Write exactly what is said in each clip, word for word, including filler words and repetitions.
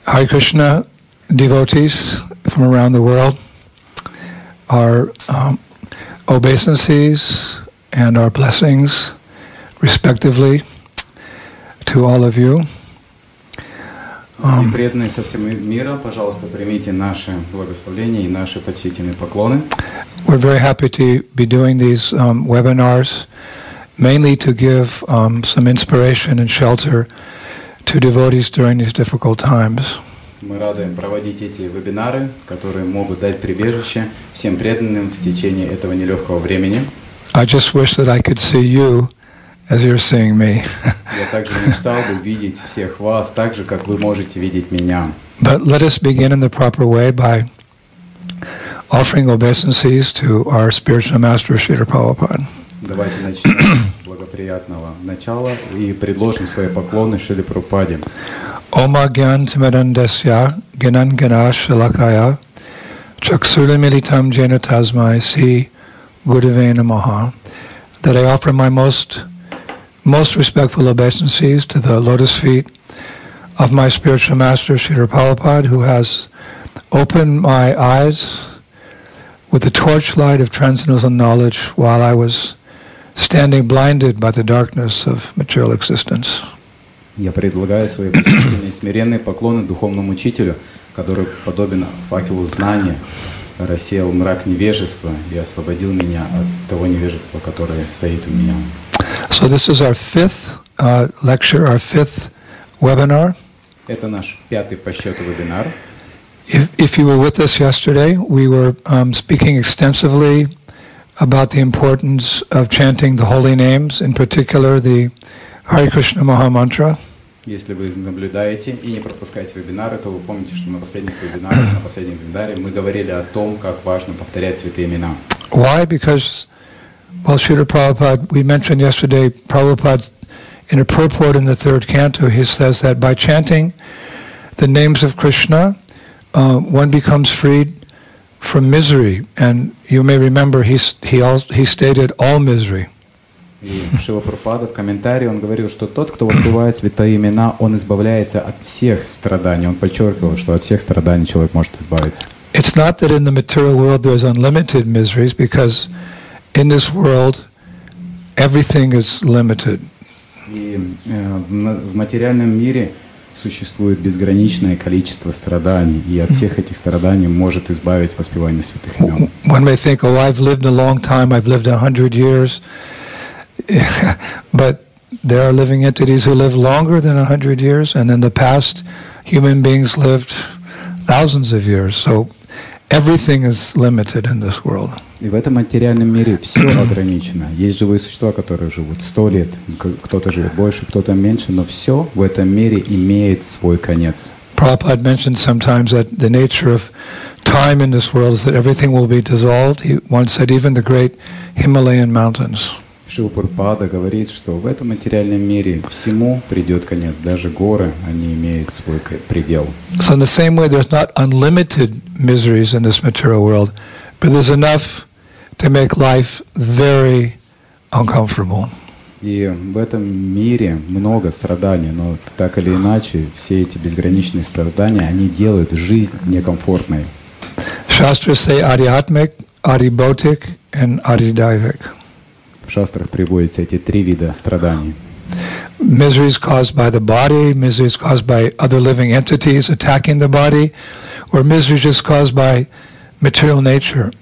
Hare Krishna devotees from around the world, our um, obeisances and our blessings, respectively, to all of you. Um, преданные со всего мира, пожалуйста, примите наши благословения и наши почтительные поклоны. We're very happy to be doing these um, webinars, mainly to give um, some inspiration and shelter to devotees during these difficult times. Мы рады проводить эти вебинары, которые могут дать прибежище всем преданным в течение этого нелегкого времени. I just wish that I could see you as you're seeing me. Я также мечтал бы видеть всех вас так же, как вы можете видеть меня. But let us begin in the proper way by offering obeisances to our spiritual master Srila Prabhupada. Давайте начнем с благоприятного начала и предложим свои поклоны Шриле Прабхупаде. Oma Gyan Timidandasya Gyanan Gana Shalakaya Chaksulamilitam Jena Tasmai Si Gurave Namaha. That I offer my most most respectful obeisances to the lotus feet of my spiritual master Srila Prabhupada, who has opened my eyes with the torchlight of transcendental knowledge while I was standing blinded by the darkness of material existence. Я предлагаю свои почтительные и смиренные поклоны духовному учителю, который подобен факелу знания, рассеял мрак невежества и освободил меня от того невежества, которое стоит у меня. So this is our fifth uh, lecture, our fifth webinar. Это наш пятый по счету вебинар. If, if you were with us yesterday, we were um, speaking extensively about the importance of chanting the holy names, in particular the Hare Krishna Maha Mantra. Если вы наблюдаете и не пропускаете вебинары, то вы помните, что на последних вебинарах, на последнем вебинаре мы говорили о том, как важно повторять святые имена. Why? Because, well, Srila Prabhupada, we mentioned yesterday, Prabhupada, in a purport in the third canto, he says that by chanting the names of Krishna, uh, one becomes freed from misery. And you may remember he, he, also, he stated all misery. И Шрила Прабхупада в комментарии он говорил, что тот, кто воспевает святые имена, он избавляется от всех страданий. Он подчеркивал, что от всех страданий человек может избавиться. It's not that in the material world there's unlimited miseries, because in this world everything is limited. И э, в материальном мире существует безграничное количество страданий, и от всех этих страданий может избавить воспевание святых имен. One may think, oh, I've lived a long time, I've lived a hundred years. But there are living entities who live longer than a hundred years, and in the past, human beings lived thousands of years. So everything is limited in this world. И в этом материальном мире все ограничено. Есть живые существа, которые живут сто лет, кто-то живет больше, кто-то меньше, но все в этом мире имеет свой конец. Prabhupada mentioned sometimes that the nature of time in this world is that everything will be dissolved. He once said even the great Himalayan mountains. Шрила Прабхупада говорит, что в этом материальном мире всему придет конец. Даже горы, они имеют свой предел. So in the same way, there's not unlimited miseries in this material world, but there's enough to make life very uncomfortable. И в этом мире много страданий, но так или иначе, все эти безграничные страдания, они делают жизнь некомфортной. Shastras say adhyatmic, adhibautic, and adhidaivik. В шастрах приводятся эти три вида страданий. Miseries caused by the body, miseries caused by other living entities attacking the body, or miseries just caused by material nature.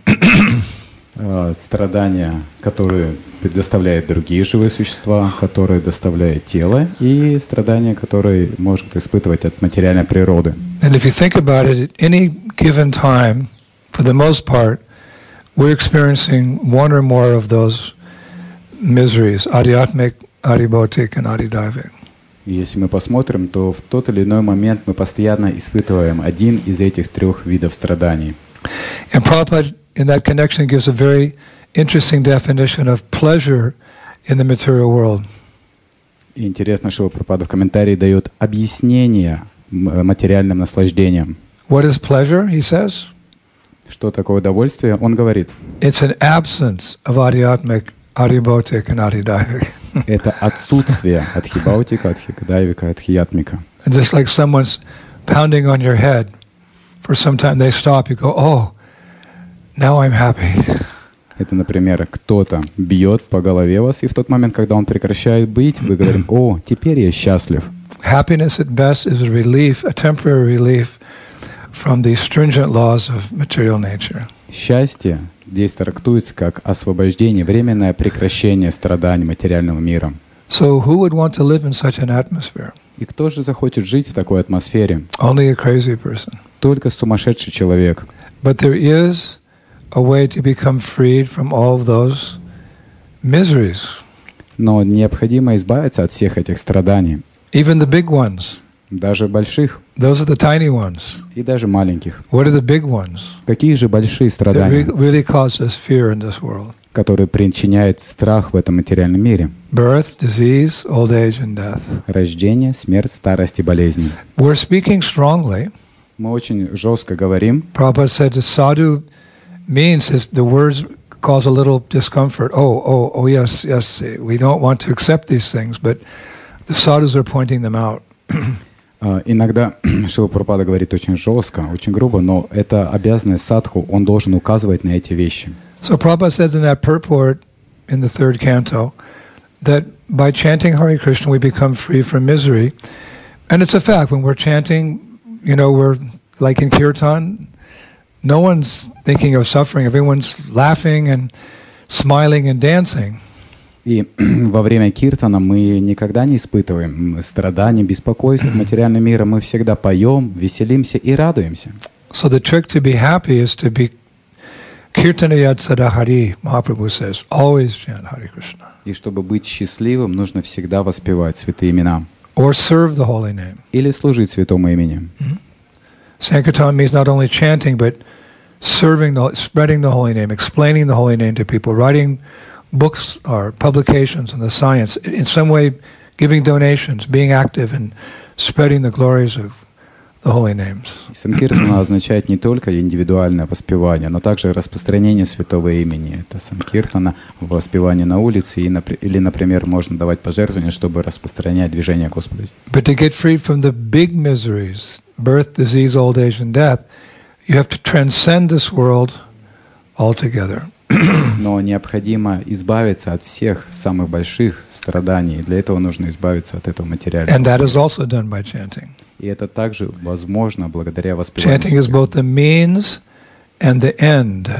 Страдания, которые доставляют другие живые существа, которые доставляют тело, и страдания, которые может испытывать от материальной природы. And if you think about it, at any given time, for the most part, we're experiencing one or more of those miseries, adhyatmic, adhibautic, and adhidaivik. Если мы посмотрим, то в тот или иной момент мы постоянно испытываем один из этих трех видов страданий. And Prabhupada in that connection gives a very interesting definition of pleasure in the material world. И интересно, что Прабхупада в комментарии дает объяснение материальным наслаждениям. What is pleasure, he says? Что такое удовольствие? Он говорит. It's an absence of adhyatmic, adhibautic, and adhidaivik. Это отсутствие адхибаутика, адхидайвика, адхиятмика. And just like someone's pounding on your head for some time, they stop, you go, oh, now I'm happy. Это, например, кто-то бьет по голове вас, и в тот момент, когда он прекращает бить, вы говорите: «О, теперь я счастлив». Happiness at best is a relief, a temporary relief from the stringent laws of material nature. Счастье здесь трактуется как освобождение, временное прекращение страданий материального мира. So who would want to live in such an atmosphere? И кто же захочет жить в такой атмосфере? Only a crazy person. Только сумасшедший человек. But there is a way to become freed from all of those miseries. Но необходимо избавиться от всех этих страданий. Even the big ones. Даже больших. Those are the tiny ones. И даже маленьких. What are the big ones? Какие же большие страдания, that really cause us fear in this world? Которые причиняют страх в этом материальном мире? Birth, disease, old age, and death. Рождение, смерть, старость и болезни. We're speaking strongly. Мы очень жестко говорим. Prabhupada said the sadhu means is the words cause a little discomfort. Oh, oh, oh, yes, yes. We don't want to accept these things, but the sadhus are pointing them out. Uh, иногда Шрила Прабхупада говорит очень жестко, очень грубо, но это обязанность садху, он должен указывать на эти вещи. So Prabhupada says in that purport in the third canto that by chanting Hare Krishna we become free from misery. And it's a fact, when we're chanting, you know, we're like in kirtan, no one's thinking of suffering, everyone's laughing and smiling and dancing. И во время киртана мы никогда не испытываем страданий, беспокойств материального мира. Мы всегда поем, веселимся и радуемся. So the trick to be happy is to be kirtanayat sadahari, Mahaprabhu says. Always chant Hare Krishna. И чтобы быть счастливым, нужно всегда воспевать святые имена. Or serve the holy name. Или служить святому имени. Mm-hmm. Sankirtan means not only chanting, but serving, the, spreading the holy name, explaining the holy name to people, writing books or publications on the science, in some way giving donations, being active in spreading the glories of the holy names. Санкиртана означает не только индивидуальное воспевание, но также распространение святого имени. Это санкиртана, воспевание на улице, или, например, можно давать пожертвования, чтобы распространять движение Господа. But to get free from the big miseries, birth, disease, old age, and death, you have to transcend this world altogether. Но необходимо избавиться от всех самых больших страданий. Для этого нужно избавиться от этого материального. And that is also done by chanting. И это также возможно благодаря воспеванию. Chanting is both the means and the end.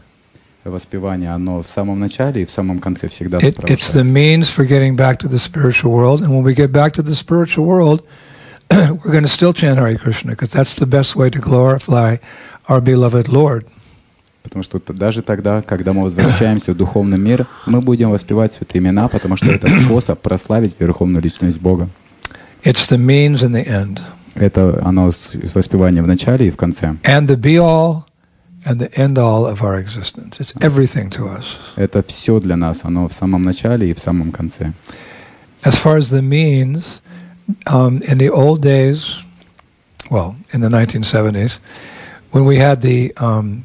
Воспевание, оно в самом начале и в самом конце всегда It, it's the сопровождается. means for getting back to the spiritual world. And when we get back to the spiritual world, we're going to still chant Hare Krishna, because that's the best way to glorify our beloved Lord. Потому что даже тогда, когда мы возвращаемся в духовный мир, мы будем воспевать святые имена, потому что это способ прославить верховную личность Бога. It's the means and the end. Это оно воспевание в начале и в конце. And the be-all and the end-all of our existence. It's everything to us. Это все для нас, оно в самом начале и в самом конце. As far as the means, um, in the old days, well, in the nineteen seventies, when we had the um,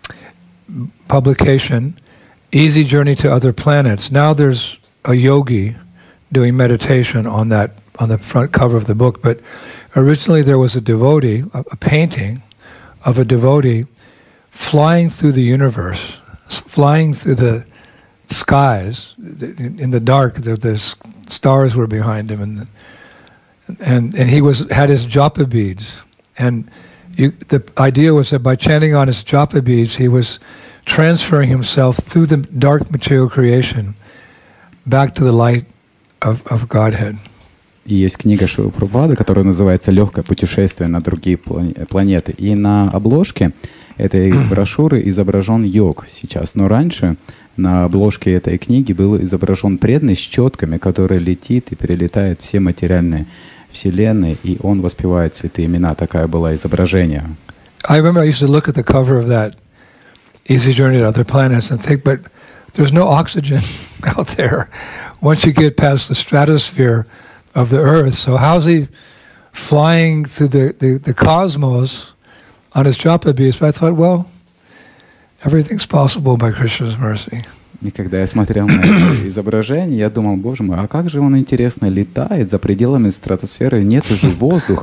publication, Easy Journey to Other Planets. Now there's a yogi doing meditation on that, on the front cover of the book, but originally there was a devotee, a, a painting of a devotee flying through the universe, flying through the skies. In, in the dark, the, the stars were behind him, and and and he was had his japa beads, and You, the idea was that by chanting on his japa beads, he was transferring himself through the dark material creation back to the light of, of Godhead. И есть книга Шрилы Прабхупады, которая называется «Легкое путешествие на другие планеты». И на обложке этой брошюры изображен йог сейчас. Но раньше на обложке этой книги был изображен преданный с четками, который летит и перелетает все материальные Вселенной, и он воспевает святые имена. Такое было изображение. I remember I used to look at the cover of that Easy Journey to Other Planets and think, but there's no oxygen out there once you get past the stratosphere of the Earth. So how's he flying through the, the, the cosmos on his japa beads? But I thought, well, everything's possible by Krishna's mercy. И когда я смотрел на это изображение, я думал, боже мой, а как же он, интересно, летает за пределами стратосферы, нет уже воздуха,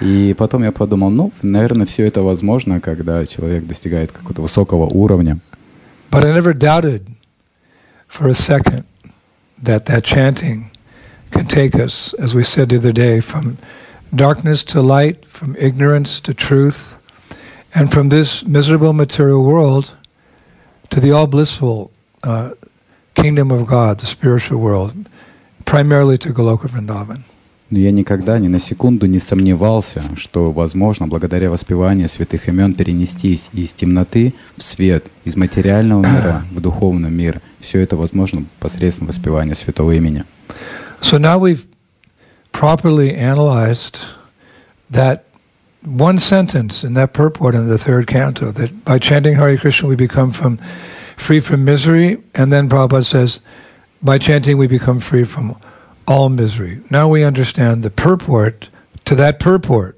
И потом я подумал, ну, наверное, все это возможно, когда человек достигает какого-то высокого уровня. But I never doubted for a second that that chanting can take us, as we said the other day, from darkness to light, from ignorance to truth, and from this miserable material world to the all-blissful uh, kingdom of God, the spiritual world, primarily to Goloka Vrindavan. Но я никогда ни на секунду не сомневался, что возможно, благодаря воспеванию святых имен, перенестись из темноты в свет, из материального мира в духовный мир. Все это возможно посредством воспевания святого имени. So now we've properly analyzed that one sentence in that purport in the third canto, that by chanting Hare Krishna we become from free from misery, and then Prabhupada says, by chanting we become free from all misery. Now we understand the purport to that purport.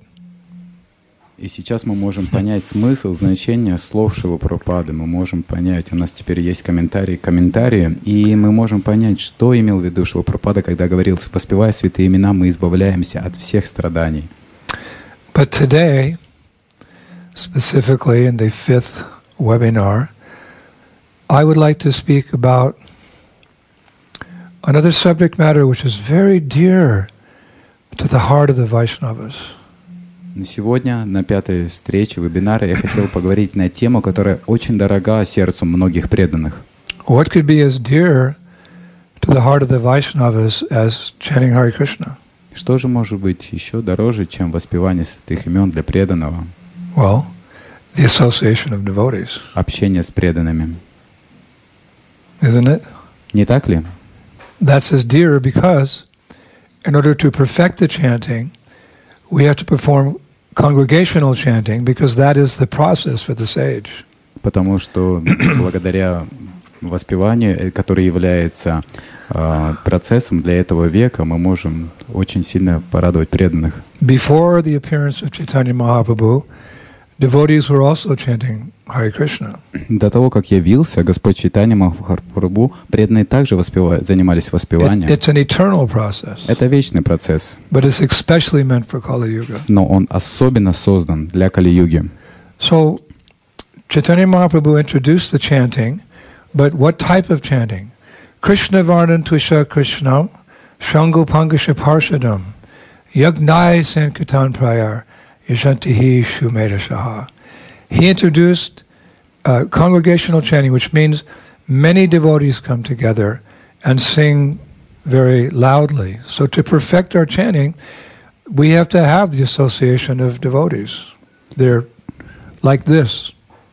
И сейчас мы можем понять смысл, значение слов Шрилы Прабхупады. Мы можем понять, у нас теперь есть комментарии к комментарию, и мы можем понять, что имел в виду Шрила Прабхупада, когда говорил, воспевая святые имена, мы избавляемся от всех страданий. But today, specifically in the fifth webinar, I would like to speak about another subject matter which is very dear to the heart of the Vaishnavas. Но сегодня на пятой встрече вебинара я хотел поговорить на тему, которая очень дорога сердцу многих преданных. What could be as dear to the heart of the Vaishnavas as chanting Hare Krishna? Что же может быть еще дороже, чем воспевание святых имен для преданного? Well, the association of devotees. Общение с преданными. Isn't it? Не так ли? That's as dear because in order to perfect the chanting, we have to perform congregational chanting because that is the process for the sage. Потому что благодаря воспеванию, которое является э, процессом для этого века, мы можем очень сильно порадовать преданных. Before the appearance of Chaitanya Mahaprabhu, devotees were also chanting Hare Krishna. До того, как явился Господь Чайтанья Махапрабху, преданные также воспева... занимались воспеванием. It's an eternal process. Это вечный процесс. But it's especially meant for Kali Yuga. Но он особенно создан для Кали-юги. So, Chaitanya Mahaprabhu introduced the chanting, but what type of chanting? Krishna Varnan Tvisha Krishnam, Shango Pangasha Parshadam, Yagnai Sankirtan Prayar, Yashantihi Shumeda Shaha. He introduced uh, congregational chanting, which means many devotees come together and sing very loudly. So to perfect our chanting, we have to have the association of devotees. They're like this.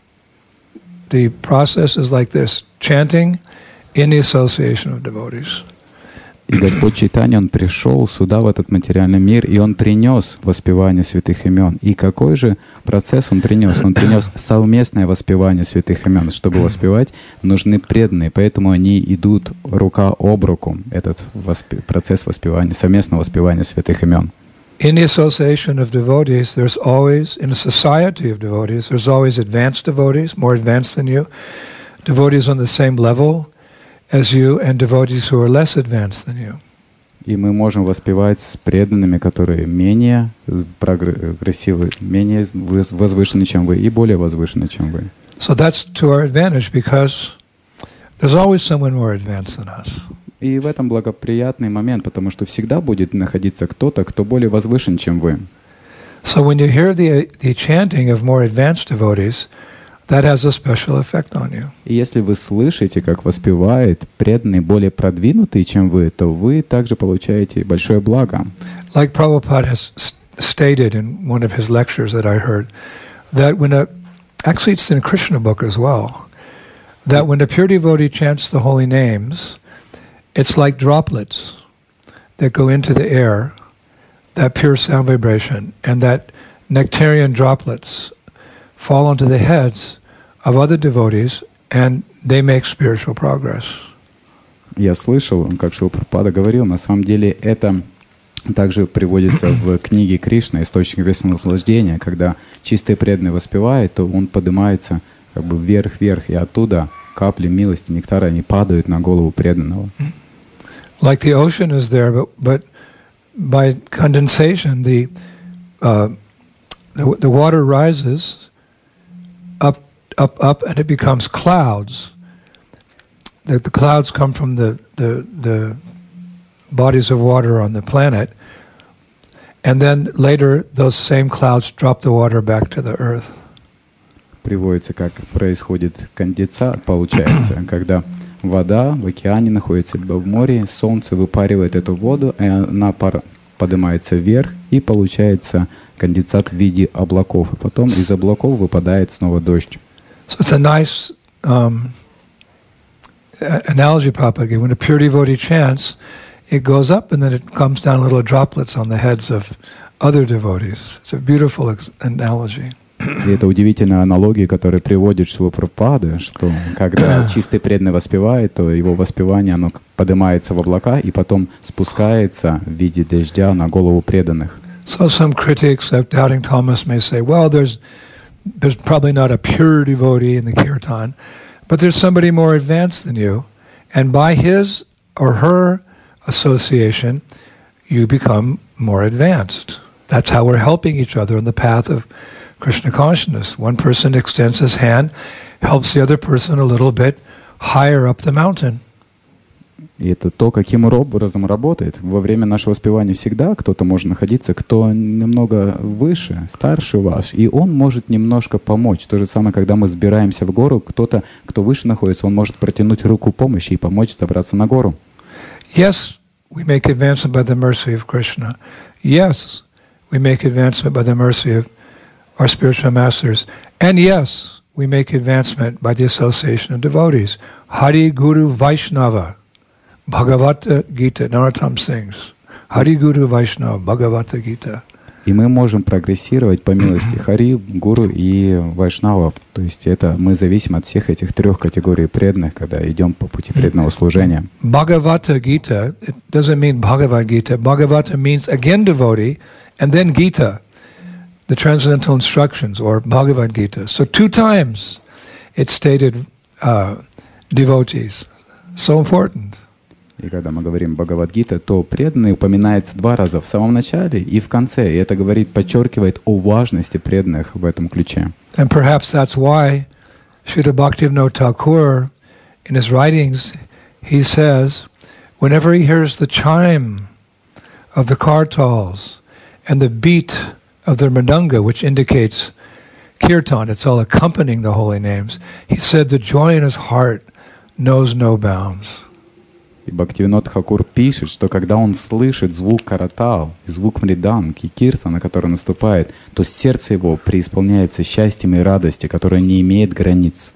The process is like this, chanting in the association of devotees. И Господь Чайтанья, Он пришел сюда, в этот материальный мир, и Он принес воспевание святых имен. И какой же процесс Он принес? Он принес совместное воспевание святых имен. Чтобы воспевать, нужны преданные, поэтому они идут рука об руку, этот воспе- процесс воспевания, совместного воспевания святых имен. In the association of devotees, there's always, in a society of devotees, there's always advanced devotees, more advanced than you, devotees on the same level as you, and devotees who are less advanced than you. И мы можем воспевать с преданными, которые менее прогрессивны, менее возвышены, чем вы, и более возвышены, чем вы. So that's to our advantage because there's always someone more advanced than us. И в этом благоприятный момент, потому что всегда будет находиться кто-то, кто более возвышен, чем вы. So when you hear the the chanting of more advanced devotees, that has a special effect on you. И если вы слышите, как воспевает преданный более продвинутый, чем вы, то вы также получаете большое благо. Like Prabhupada has stated in one of his lectures that I heard, that when a, actually it's in a Krishna book as well, that when a pure devotee chants the holy names, it's like droplets that go into the air, that pure sound vibration, and that nectarian droplets fall onto the heads of other devotees, and they make spiritual progress. Я слышал, как Шрила Прабхупада говорил, на самом деле это также приводится в книге Кришна «Источник вечного наслаждения», когда чистый преданный воспевает, то он поднимается как бы вверх-вверх, и оттуда капли милости, нектара, они падают на голову преданного. Like the ocean is there, but, but by condensation, the uh, the, the water rises up, up, up, and it becomes clouds. The, the clouds come from the, the, the bodies of water on the planet, and then later those same clouds drop the water back to the earth. Приводится, как происходит конденсат, получается, когда вода в океане находится либо в море, солнце выпаривает эту воду, и она пар поднимается вверх, и получается конденсат в виде облаков. И потом из облаков выпадает снова дождь. So it's a nice um, analogy Prabhupada gave. When a pure devotee chants, it goes up and then it comes down little droplets on the heads of other devotees. It's a beautiful ex- analogy. И это удивительная аналогия, которая приводит Шрила Прабхупада, что когда чистый преданный воспевает, то его воспевание оно поднимается в облака и потом спускается в виде дождя на голову преданных. So some critics of Doubting Thomas may say, well, there's there's probably not a pure devotee in the kirtan, but there's somebody more advanced than you, and by his or her association, you become more advanced. That's how we're helping each other in the path of Krishna consciousness. One person extends his hand, helps the other person a little bit higher up the mountain. И это то, каким образом работает. Во время нашего воспевания всегда кто-то может находиться, кто немного выше, старше вас, и он может немножко помочь. То же самое, когда мы взбираемся в гору, кто-то, кто выше находится, он может протянуть руку помощи и помочь забраться на гору. Yes, we make advancement by the mercy of Krishna. Yes, we make advancement by the mercy of our spiritual masters. And yes, we make advancement by the association of devotees. Hari Guru Vaishnava, Bhagavata Gita, Narottam sings. Hari Guru Vaishnava, Bhagavata Gita. И мы можем прогрессировать по милости Хари, Гуру и Вайшнавов. То есть это мы зависим от всех этих трех категорий преданных, когда идем по пути преданного служения. Bhagavata Gita, it doesn't mean Bhagavad Gita. Bhagavata means again devotee, and then Gita, the transcendental instructions, or Bhagavad Gita. So two times it stated uh, devotees. So important. И когда мы говорим Бхагавад-гита, то преданный упоминается два раза, в самом начале и в конце. И это говорит, подчеркивает о важности преданных в этом ключе. And perhaps that's why Srila Bhaktivinoda Thakur, in his writings, he says, whenever he hears the chime of the kartals and the beat of the mridanga, which indicates kirtan, it's all accompanying the holy names, he said the joy in his heart knows no bounds. И Бхактивинод Тхакур пишет, что когда он слышит звук каратал, звук мриданг и киртана, который наступает, то сердце его преисполняется счастьем и радостью, которое не имеет границ.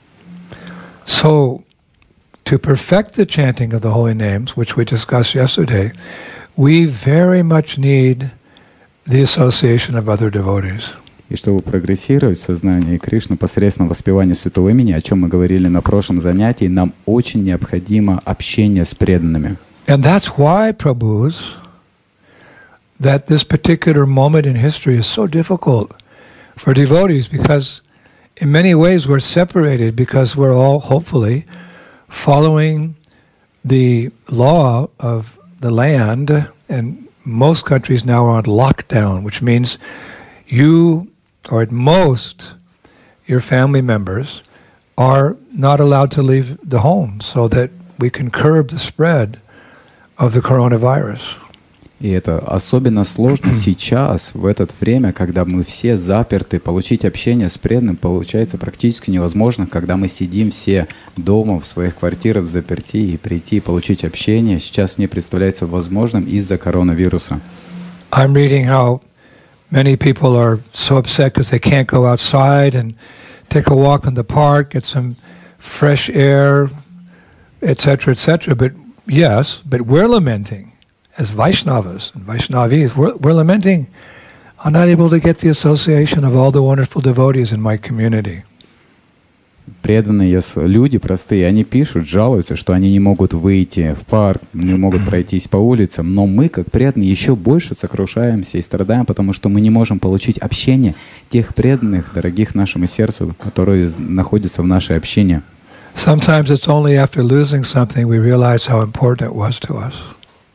So, to perfect the chanting of the holy names, which we discussed yesterday, we very much need the association of other devotees. И чтобы прогрессировать в сознании Кришны посредством воспевания святого имени, о чем мы говорили на прошлом занятии, нам очень необходимо общение с преданными. And that's why, Prabhus, that this particular moment in history is so difficult for devotees, because in many ways we're separated, because we're all hopefully following the law of the land, and most countries now are on lockdown, which means you, or at most, your family members, are not allowed to leave the home so that we can curb the spread of the coronavirus. И это особенно сложно сейчас, в это время, когда мы все заперты. Получить общение с преданным получается практически невозможно, когда мы сидим все дома, в своих квартирах, в заперти, и прийти и получить общение сейчас не представляется возможным из-за коронавируса. I'm reading how many people are so upset because they can't go outside and take a walk in the park, get some fresh air, et cetera, et cetera. But yes, but we're lamenting as Vaishnavas and Vaishnavis. We're, we're lamenting, I'm not able to get the association of all the wonderful devotees in my community. Преданные люди простые, они пишут, жалуются, что они не могут выйти в парк, не могут пройтись по улицам, но мы, как преданные, еще больше сокрушаемся и страдаем, потому что мы не можем получить общение тех преданных, дорогих нашему сердцу, которые находятся в нашей общине. Sometimes it's only after losing something we realize how important it was to us.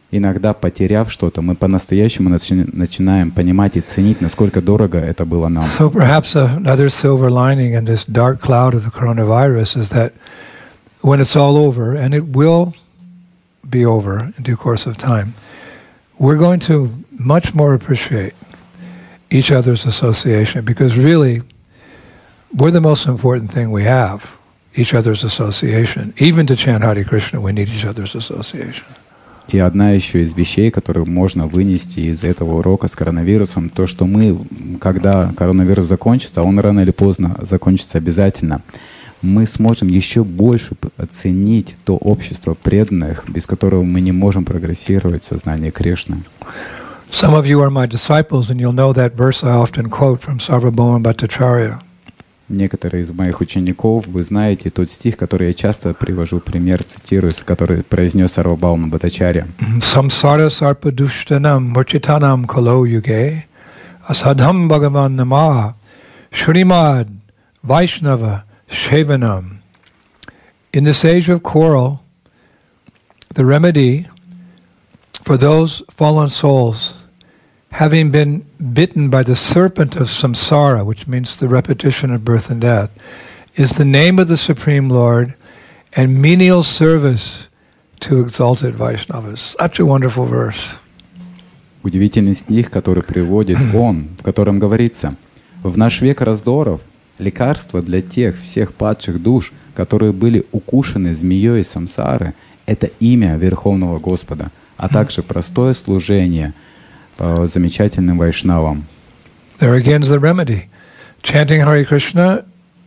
Иногда, потеряв что-то, мы по-настоящему начи- начинаем понимать и ценить, насколько дорого это было нам. So perhaps another silver lining in this dark cloud of the coronavirus is that when it's all over, and it will be over in due course of time, we're going to much more appreciate each other's association, because really, we're the most important thing we have, each other's association. Even to chant Hare Krishna, we need each other's association. И одна еще из вещей, которые можно вынести из этого урока с коронавирусом, то, что мы, когда коронавирус закончится, а он рано или поздно закончится обязательно, мы сможем еще больше оценить то общество преданных, без которого мы не можем прогрессировать в сознании Кришны. Some of you are my disciples, and you'll know that verse I often quote from Sarvabhauma Bhattacharya. Некоторые из моих учеников, вы знаете тот стих, который я часто привожу пример, цитирую, который произнес Сарвабхаума Бхаттачарья. Samsara sarpadushtanam murchitanam kalo yuge asadham bhagavan nama shrimad vaishnava shevanam. In this age of quarrel, the remedy for those fallen souls having been bitten by the serpent of samsara, which means the repetition of birth and death, is the name of the Supreme Lord and menial service to exalted Vaishnavas. Such a wonderful verse. Удивительный стих, который приводит он, в котором говорится: «В наш век раздоров лекарство для тех всех падших душ, которые были укушены змеей самсары, это имя Верховного Господа, а также простое служение замечательным вайшнавам». There again is the remedy. Chanting Hare Krishna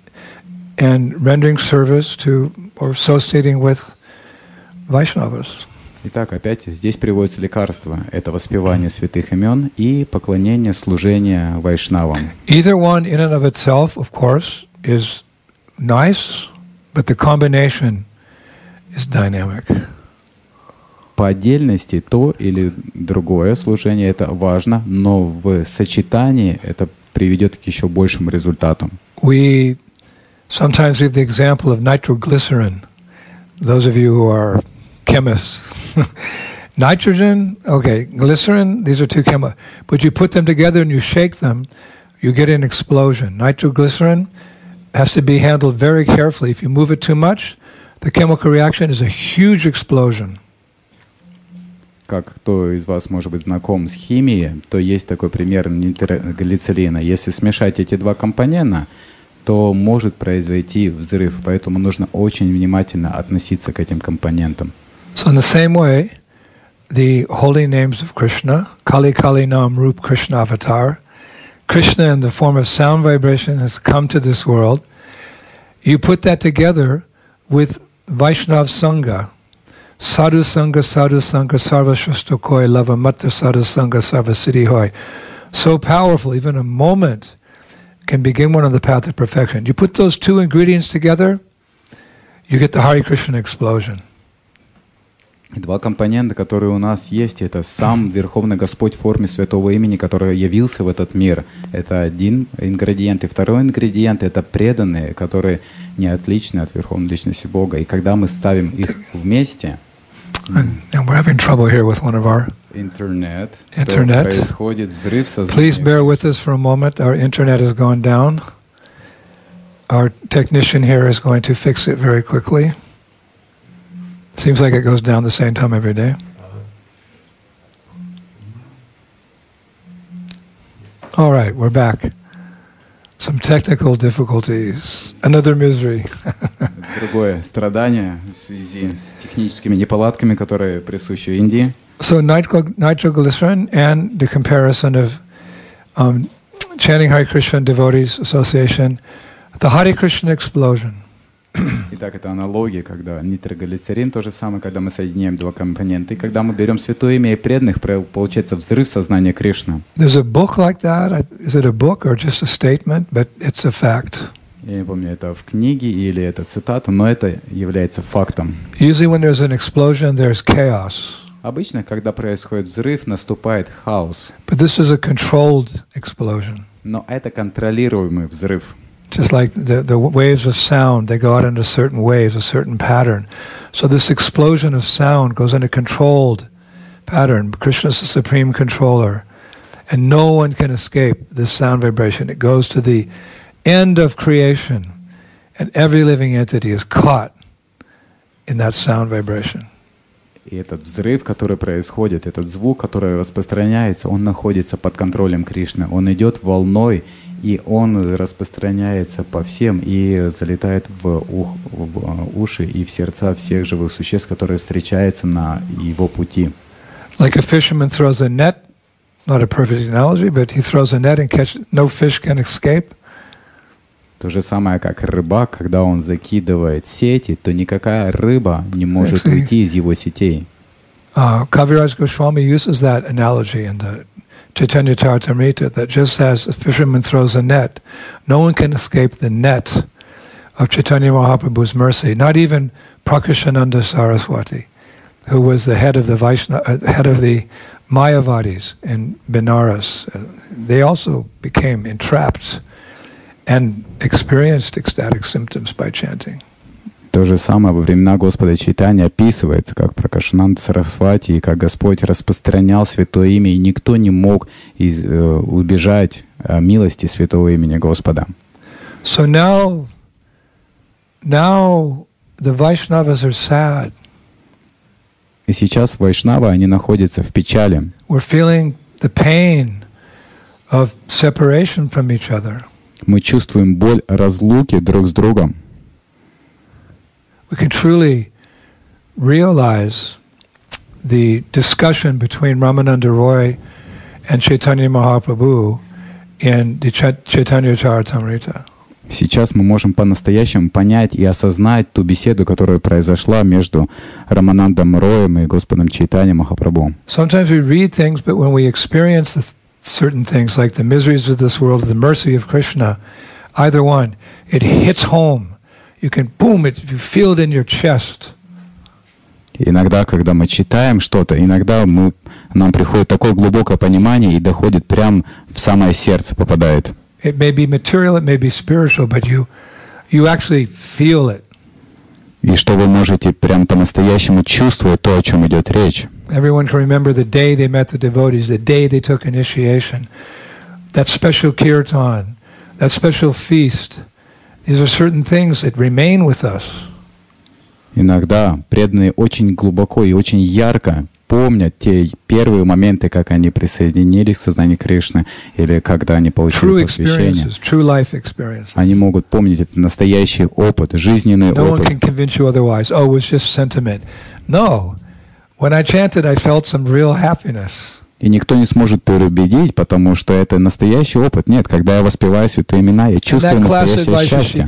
and rendering service to or associating with Vaishnavas. Итак, опять здесь приводится лекарство. Это воспевание святых имен и поклонение, служение вайшнавам. Either one in and of itself, of course, is nice, but the combination is dynamic. По отдельности то или другое служение это важно, но в сочетании это приведет к еще большему результату. We sometimes give the example of nitroglycerin. Those of you who are chemists. Nitrogen, okay, glycerin, these are two chemicals. But you put them together and you shake them, you get an explosion. Nitroglycerin has to be handled very carefully. If you move it too much, the chemical reaction is a huge explosion. Как кто из вас может быть знаком с химией, то есть такой пример нитроглицерина. Если смешать эти два компонента, то может произойти взрыв. Поэтому нужно очень внимательно относиться к этим компонентам. So in the same way, the holy names of Krishna, Kali Kali Nam Rup Krishna Avatar, Krishna in the form of sound vibration has come to this world. You put that together with Vaishnav Sangha, Sadhu Sangha, Sadhu Sangha, Sarva Shusto Koi, Lava Matta Sadhu Sangha, Sarva Siddhi Hoy. So powerful, even a moment can begin one on the path of perfection. You put those two ingredients together, you get the Hare Krishna explosion. Два компонента, которые у нас есть, это сам Верховный Господь в форме Святого Имени, который явился в этот мир. Это один ингредиент. И второй ингредиент — это преданные, которые не отличны от Верховной Личности Бога. И когда мы ставим их вместе, And we're having trouble here with one of our интернет, internet. То происходит взрыв сознания. Please bear with us for a moment. Our internet has gone down. Our technician here is going to fix it very quickly. Seems like it goes down the same time every day. All right, we're back. Some technical difficulties. Another misery. Другое страдание в связи с техническими неполадками, которые присущи Индии. So nitro, nitroglycerin and the comparison of um, chanting Hare Krishna Devotees Association, the Hare Krishna explosion. Итак, это аналогия, когда нитроглицерин, то же самое, когда мы соединяем два компонента. И когда мы берем Святое Имя и преданных, получается взрыв сознания Кришны. There's a book like that. Is it a book or just a statement? But it's a fact. Я не помню, это в книге или это цитата, но это является фактом. Usually when there's an explosion, there's chaos. Обычно, когда происходит взрыв, наступает хаос. But this is a controlled explosion. Но это контролируемый взрыв. Just like the, the waves of sound, they go out into certain waves, a certain pattern. So this explosion of sound goes in a controlled pattern. Krishna is the supreme controller, and no one can escape this sound vibration. It goes to the end of creation, and every living entity is caught in that sound vibration. И этот взрыв, который происходит, этот звук, который распространяется, он находится под контролем Кришны. Он идет волной, и он распространяется по всем и залетает в, ух, в уши и в сердца всех живых существ, которые встречаются на его пути. Like a fisherman throws a net, not a perfect analogy, but he throws a net and catch, no fish can escape. То же самое, как рыбак, когда он закидывает сети, то никакая рыба не может Actually, уйти из его сетей. Uh, Kaviraj Goswami uses that analogy in the Chaitanya Charitamrita, that just as a fisherman throws a net, no one can escape the net of Chaitanya Mahaprabhu's mercy, not even Prakashananda Saraswati, who was the head of the Vaishnava, uh, head of the Mayavadis in Benares. Uh, they also became entrapped and experienced ecstatic symptoms by chanting. То же самое во времена Господа Чайтаньи описывается, как Пракашананда Сарасвати, и как Господь распространял святое имя, и никто не мог из, э, убежать э, милости святого имени Господа. So now, now the Vaishnavas are sad. И сейчас вайшнавы, они находятся в печали. We're feeling the pain of separation from each other. Мы чувствуем боль разлуки друг с другом. We can truly realize the discussion between Ramananda Roy and Chaitanya Mahaprabhu in the Chaitanya Charitamrita. Сейчас мы можем по-настоящему понять и осознать ту беседу, которая произошла между Раманандом Роем и Господом Чайтаньей Махапрабху. Sometimes we read things, but when we experience the certain things like the miseries of this world, the mercy of Krishna, either one, it hits home. You can boom it, you feel it in your chest. Иногда, когда мы читаем что-то, иногда мы, нам приходит такое глубокое понимание и доходит прямо в самое сердце, попадает. It may be material, it may be spiritual, but you, you actually feel it. И что вы можете прям по-настоящему чувствовать то, о чем идет речь. Everyone can remember the day they met the devotees, the day they took initiation, that special kirtan, that special feast. These are certain things that remain with us. Иногда преданные очень глубоко и очень ярко помнят те первые моменты, как они присоединились к сознанию Кришны, или когда они получили посвящение. True life experiences. Они могут помнить этот настоящий опыт, жизненный no опыт. One can convince you otherwise. Oh, it was just sentiment. No. When I chanted, I felt some real happiness. И никто не сможет переубедить, потому что это настоящий опыт. Нет, когда я воспеваю святые имена, я чувствую настоящее счастье.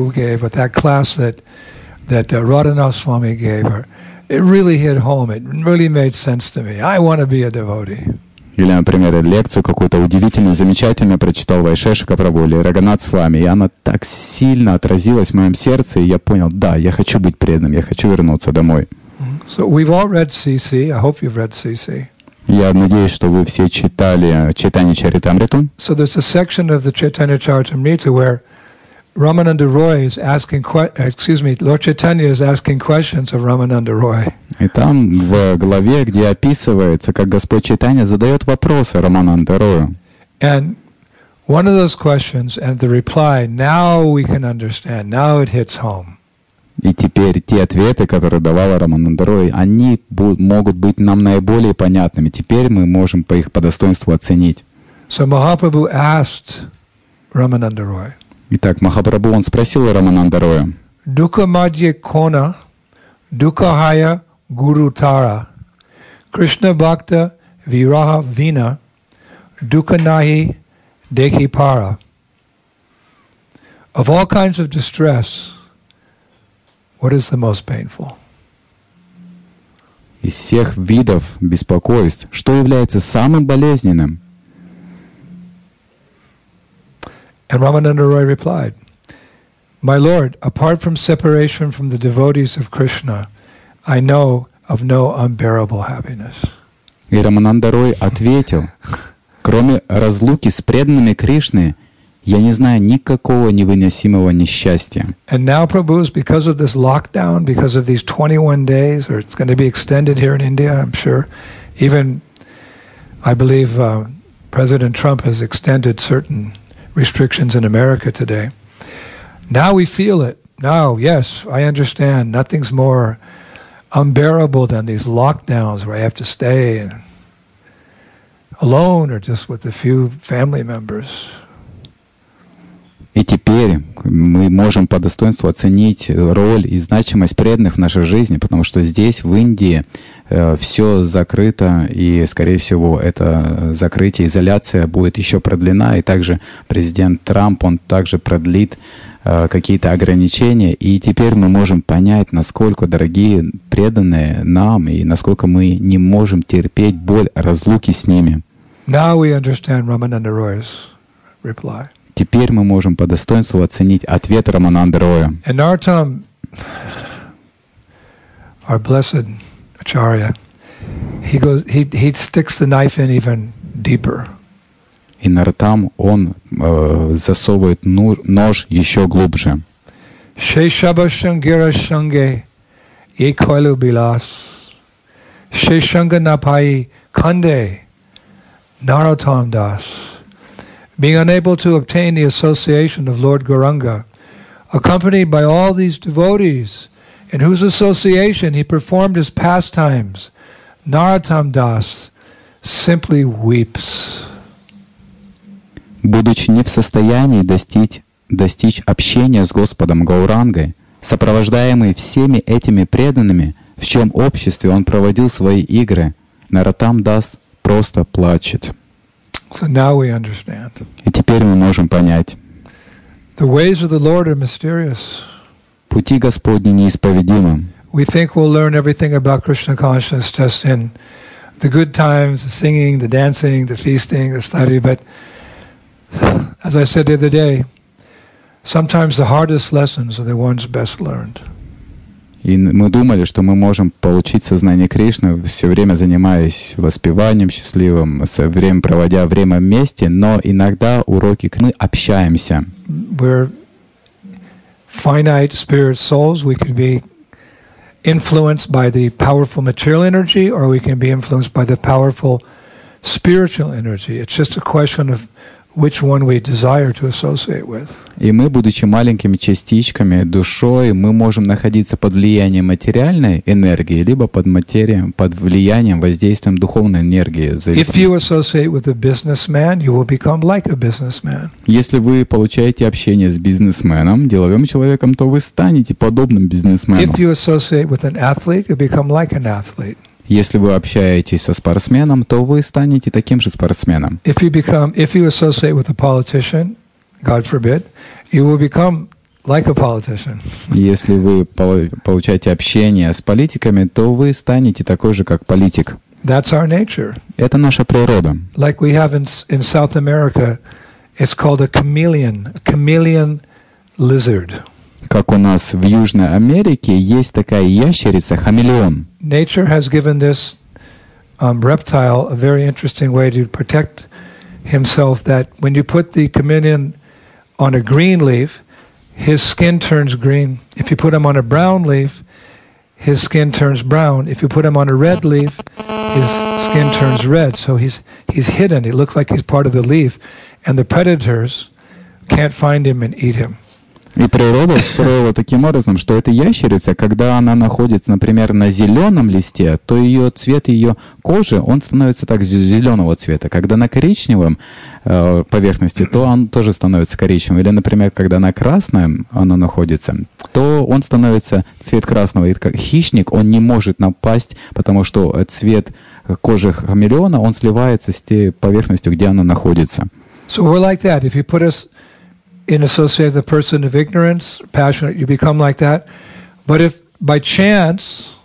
That uh, Radhanath Swami gave her, it really hit home. It really made sense to me. I want to be a devotee. Или, например, лекцию какую-то удивительную, замечательную прочитал Вайшешика Прабху или Раганат Свами, и она так сильно отразилась в моем сердце, и я понял, да, я хочу быть преданным, я хочу вернуться домой. So we've all read си си. I hope you've read си си. Я надеюсь, что вы все читали Чайтанья Чаритамриту. So there's a section of the Chaitanya Charitamrita where Ramananda Roy is asking, excuse me, Lord Chaitanya is asking questions of Ramananda Roy. И там в главе, где описывается, как Господь Чайтанья задает вопросы Рамананда Рою. And one of those questions and the reply, now we can understand, now it hits home. И теперь те ответы, которые давала Рамананда Рой, они бу- могут быть нам наиболее понятными. Теперь мы можем по их по достоинству оценить. So Mahaprabhu asked Ramananda Roy. Итак, Махапрабху, он спросил Рамананда Роя. Dukkha madhye kona, dukkha haya guru tara, Krishna bhakta viraha vina, dukkha nahi dekhi para. Of all kinds of distress, what is the most painful? Из всех видов беспокойств, что является самым болезненным? And Ramananda Roy replied, My Lord, apart from separation from the devotees of Krishna, I know of no unbearable happiness. И Рамананда Рой ответил, кроме разлуки с преданными Кришны, я не знаю никакого невыносимого несчастья. And now, Prabhus, because of this lockdown, because of these twenty-one days, or it's going to be extended here in India, I'm sure, Even, I believe, uh, President Trump has extended certain restrictions in America today. Now we feel it. Now, yes, I understand. Nothing's more unbearable than these lockdowns where I have to stay alone or just with a few family members. И теперь мы можем по достоинству оценить роль и значимость преданных в нашей жизни, потому что здесь, в Индии, э, все закрыто, и, скорее всего, это закрытие, изоляция будет еще продлена, и также президент Трамп, он также продлит э, какие-то ограничения, и теперь мы можем понять, насколько, дорогие преданные нам, и насколько мы не можем терпеть боль разлуки с ними. Now we understand Ramananda Roy's reply. Теперь мы можем по достоинству оценить ответ Рамананды Роя. And Narottam, our blessed Acharya, he goes, he he sticks the knife in even deeper. И Нароттам, он э, засовывает ну, нож еще глубже. Sheshaba Shangira Shange Ye Koilu Bilas Sheshanga Napai Kande Narottam Das. Being unable to obtain the association of Lord Gauranga, accompanied by all these devotees, in whose association he performed his pastimes, Narottam Das simply weeps. Будучи не в состоянии достичь, достичь общения с Господом Гаурангой, сопровождаемый всеми этими преданными, в чьем обществе он проводил свои игры, Нароттам Дас просто плачет. So now we understand. И теперь мы можем понять. The ways of the Lord are mysterious. Пути Господни неисповедимы. We think we'll learn everything about Krishna consciousness just in the good times, the singing, the dancing, the feasting, the study, but as I said the other day, sometimes the hardest lessons are the ones best learned. И мы думали, что мы можем получить сознание Кришны, все время занимаясь воспеванием счастливым, все время проводя время вместе, но иногда уроки мы общаемся. We're finite spirit souls. We can be influenced by the powerful material energy, or we can be influenced by the powerful spiritual energy. It's just a question of which one we desire to associate with. И мы, будучи маленькими частичками, душой, мы можем находиться под влиянием материальной энергии, либо под материей, под влиянием, воздействием духовной энергии. В If you associate with a businessman, you will become like a businessman. Если вы получаете общение с бизнесменом, деловым человеком, то вы станете подобным бизнесмену. If you associate with an athlete, you become like an athlete. Если вы общаетесь со спортсменом, то вы станете таким же спортсменом. If you become, if you associate with a politician, God forbid, you will become like a politician. Если вы получаете общение с политиками, то вы станете такой же, как политик. That's our nature. Это наша природа. Like we have in, in South America, it's called a chameleon, a chameleon lizard. Как у нас в Южной Америке есть такая ящерица, хамелеон. Nature has given this um, reptile a very interesting way to protect himself, that when you put the chameleon on a green leaf, his skin turns green. If you put him on a brown leaf, his skin turns brown. If you put him on a red leaf, his skin turns red. So he's he's hidden. It looks like he's part of the leaf, and the predators can't find him and eat him. И природа устроила таким образом, что эта ящерица, когда она находится, например, на зеленом листе, то ее цвет ее кожи, он становится так зеленого цвета. Когда на коричневом э, поверхности, то он тоже становится коричневым. Или, например, когда на красном она находится, то он становится цвет красного. И как хищник, он не может напасть, потому что цвет кожи хамелеона, он сливается с той поверхностью, где она находится. So we're like that. If you put us in associate with a person of ignorance, passionate, you become like that. But if by chance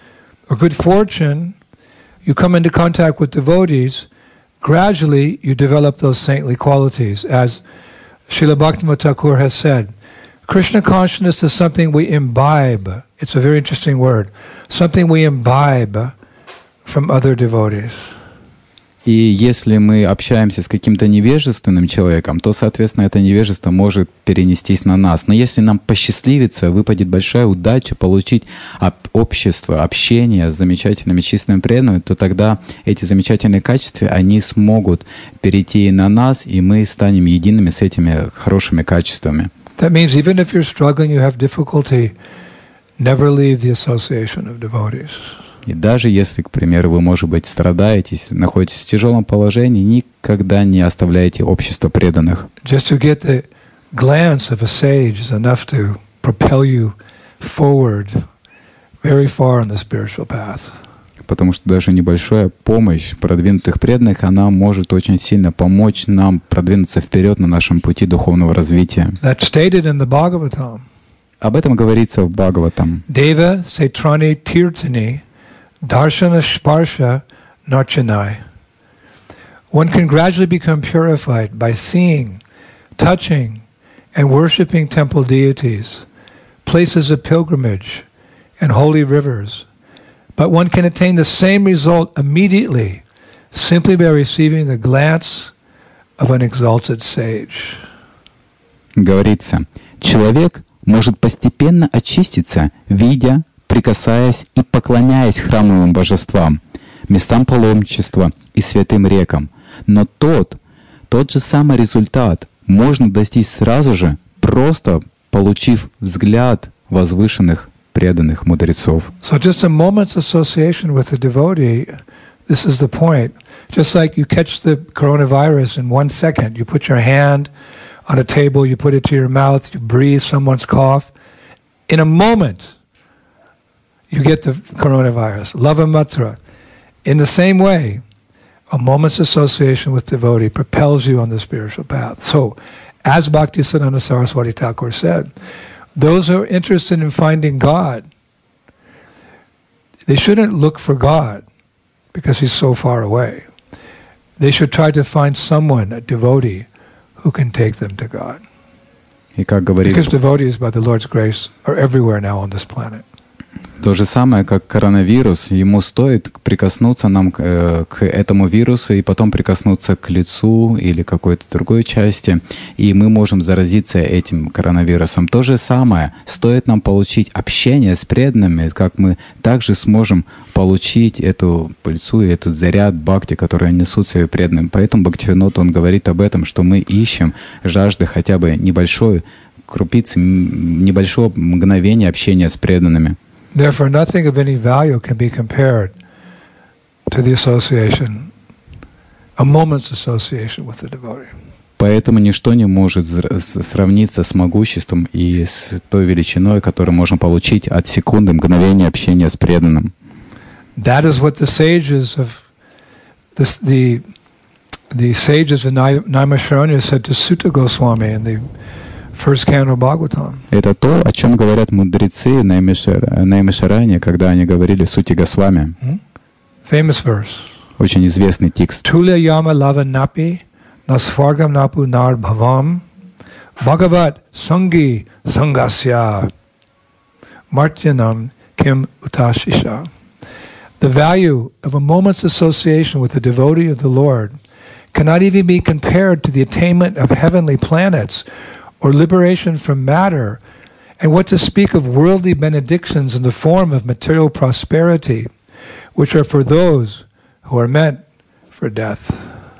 or good fortune you come into contact with devotees, gradually you develop those saintly qualities. As Srila Bhaktivinoda Thakur has said, Krishna consciousness is something we imbibe. It's a very interesting word. Something we imbibe from other devotees. И если мы общаемся с каким-то невежественным человеком, то, соответственно, это невежество может перенестись на нас. Но если нам посчастливится, выпадет большая удача получить общество, общение с замечательными чистыми преданными, то тогда эти замечательные качества, они смогут перейти на нас, и мы станем едиными с этими хорошими качествами. That means even if you're struggling, you have difficulty, never leave the association of devotees. И даже если, к примеру, вы, может быть, страдаете, находитесь в тяжелом положении, никогда не оставляйте общество преданных. Just to get the glance of a sage is enough to propel you forward very far on the spiritual path. Потому что даже небольшая помощь продвинутых преданных, она может очень сильно помочь нам продвинуться вперед на нашем пути духовного развития. That's stated in the Bhagavatam. Об этом говорится в Бхагаватам. Deva Setrani Tirthani Darshana Sparsha Narchanai. One can gradually become purified by seeing, touching, and worshipping temple deities, places of pilgrimage, and holy rivers. But one can attain the same result immediately, simply by receiving the glance of an exalted sage. Говорится, человек может постепенно очиститься, видя, прикасаясь и поклоняясь храмовым божествам, местам паломничества и святым рекам. Но тот, тот же самый результат можно достичь сразу же, просто получив взгляд возвышенных преданных мудрецов. So just a moment's association with a devotee, this is the point. Just like you catch the coronavirus in one second, you put your hand on a table, you put it to your mouth, you breathe someone's cough. In a moment, you get the coronavirus. Lavamatra. In the same way, a moment's association with devotee propels you on the spiritual path. So, as Bhaktisiddhanta Saraswati Thakur said, those who are interested in finding God, they shouldn't look for God because He's so far away. They should try to find someone, a devotee, who can take them to God. И как говорили, because devotees, by the Lord's grace, are everywhere now on this planet. То же самое, как коронавирус, ему стоит прикоснуться нам к, э, к этому вирусу и потом прикоснуться к лицу или какой-то другой части, и мы можем заразиться этим коронавирусом. То же самое, стоит нам получить общение с преданными, как мы также сможем получить эту пыльцу и этот заряд бхакти, который несут свои преданные. Поэтому Бхактивинода, он говорит об этом, что мы ищем жажды хотя бы небольшой крупицы, небольшого мгновения общения с преданными. Therefore, nothing of any value can be compared to the association, a moment's association with the devotee. Поэтому ничто не может сравниться с могуществом и с той величиной, которую можно получить от секунды, мгновения общения с преданным. That is what the sages of this, the the sages of Naimisharanya said to Sutta Goswami in the First canto Bhagavatam. Это то, о чем говорят мудрецы Наймишарани, когда они говорили Сути Госвами. Hmm? Famous verse. Очень известный текст. Tulya yama lava napi nasvargam napu nar bhavam bhagavat sangi sangasya martyanam kim utashisha. The value of a moment's association with the devotee of the Lord cannot even be compared to the attainment of heavenly planets or liberation from matter, and what to speak of worldly benedictions in the form of material prosperity, which are for those who are meant for death.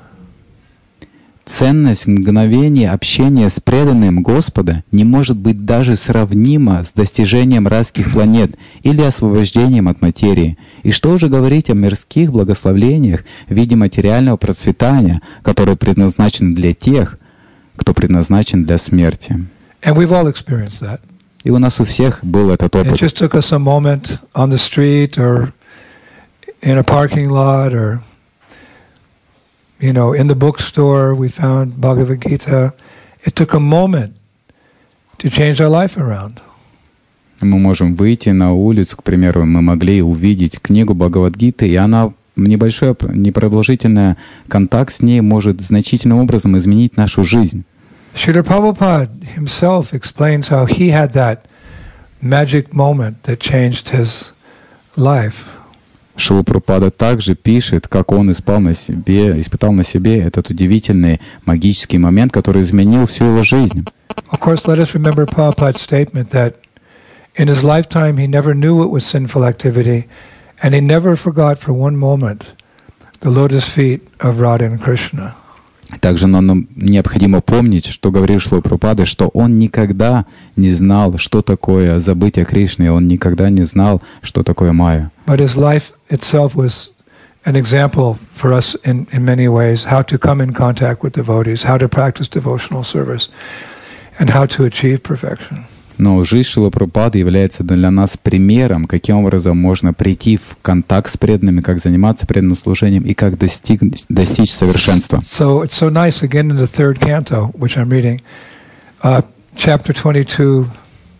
Ценность мгновения общения с преданным Господа не может быть даже сравнима с достижением райских планет или освобождением от материи. И что уже говорить о мирских благословлениях в виде материального процветания, которые предназначены для тех, кто предназначен для смерти. And we've all experienced that. И у нас у всех был этот опыт. It just took us a moment on the street or in a parking lot or, you know, in the bookstore we found Bhagavad Gita. It took a moment to change our life around. Мы можем выйти на улицу, к примеру, мы могли увидеть книгу Бхагавад-гиты, и она небольшой, непродолжительный контакт с ней может значительным образом изменить нашу жизнь. Srila Prabhupada himself explains how he had that magic moment that changed his life. Шрила Прабхупада также пишет, как он испытал на себе, испытал на себе этот удивительный магический момент, который изменил всю его жизнь. Of course, let us remember Prabhupada's statement that in his lifetime he never knew it was sinful activity, and he never forgot for one moment the lotus feet of Radha and Krishna. Также нам необходимо помнить, что говорил Шрила Прабхупада, что он никогда не знал, что такое забытие Кришны, он никогда не знал, что такое майя. But his life itself was an example for us in, in many ways, how to come in contact with devotees, how to practice devotional service, and how to achieve perfection. Но жизнь Шрилы Прабхупады является для нас примером, каким образом можно прийти в контакт с преданными, как заниматься преданным служением и как достигнуть, достичь совершенства. So it's so nice again in the third canto, which I'm reading, uh, chapter twenty-two,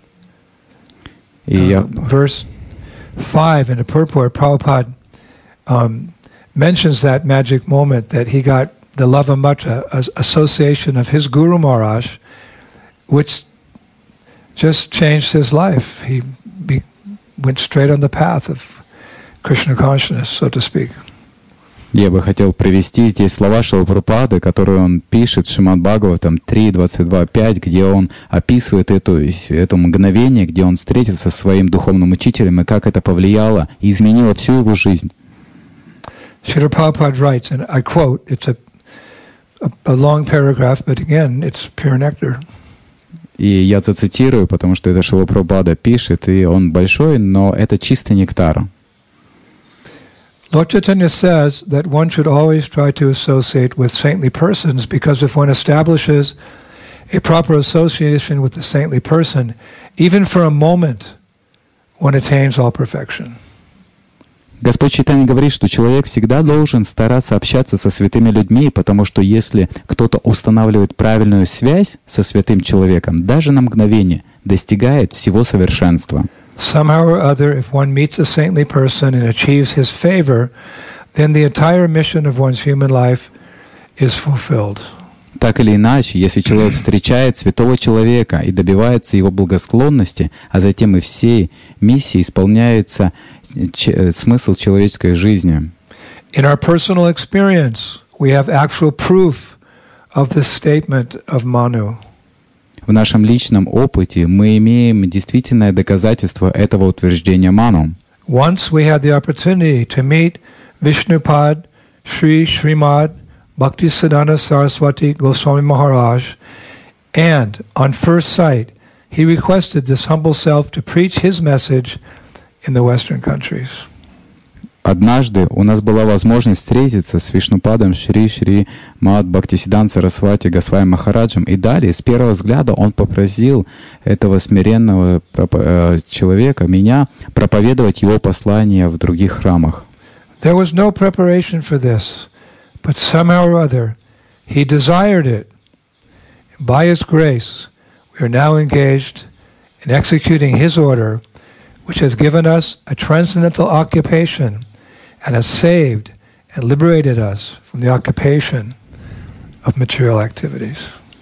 uh, verse five in the purport, Prabhupada um, mentions that magic moment that he got the Lavamatra association of his Guru Maharaj, which just changed his life. He be, went straight on the path of Krishna consciousness, so to speak. Я бы хотел привести здесь слова Шрилы Прабхупады, которые он пишет в Шримад Бхагаватам три, двадцать два, пять, где он описывает эту, это мгновение, где он встретился со своим духовным учителем, и как это повлияло и изменило всю его жизнь. Srila Prabhupada writes, and I quote, it's a, a, a long paragraph, but again, it's pure nectar. И я зацитирую, потому что это Шрила Прабхупада пишет, и он большой, но это чистый нектар. Lord Chaitanya says that one should always try to associate with saintly persons, because if one establishes a proper association with the saintly person, even for a moment, one attains all perfection. Господь Чайтанья говорит, что человек всегда должен стараться общаться со святыми людьми, потому что если кто-то устанавливает правильную связь со святым человеком, даже на мгновение достигает всего совершенства. Somehow or other, if one meets a saintly person and achieves his favor, then the entire mission of one's human life is fulfilled. Так или иначе, если человек встречает святого человека и добивается его благосклонности, а затем и всей миссии исполняется ч- смысл человеческой жизни. In our personal experience, we have actual proof of this statement of Manu. В нашем личном опыте мы имеем действительное доказательство этого утверждения Ману. Once we had the opportunity to meet Vishnupad Sri Srimad Bhaktisiddhanta Saraswati Goswami Maharaj, and on first sight, he requested this humble self to preach his message in the Western countries. Однажды у нас была возможность встретиться с Вишнупадом Шри Шри Мад Бхактисиддханта Сарасвати Госвами Махараджем, и далее, с первого взгляда, он попросил этого смиренного человека, меня, проповедовать его послание в других храмах. There was no preparation for this, but somehow or other, he desired it. By his grace, we are now engaged in executing his order, which has given us a transcendental occupation and has saved and liberated us from the occupation of material activities.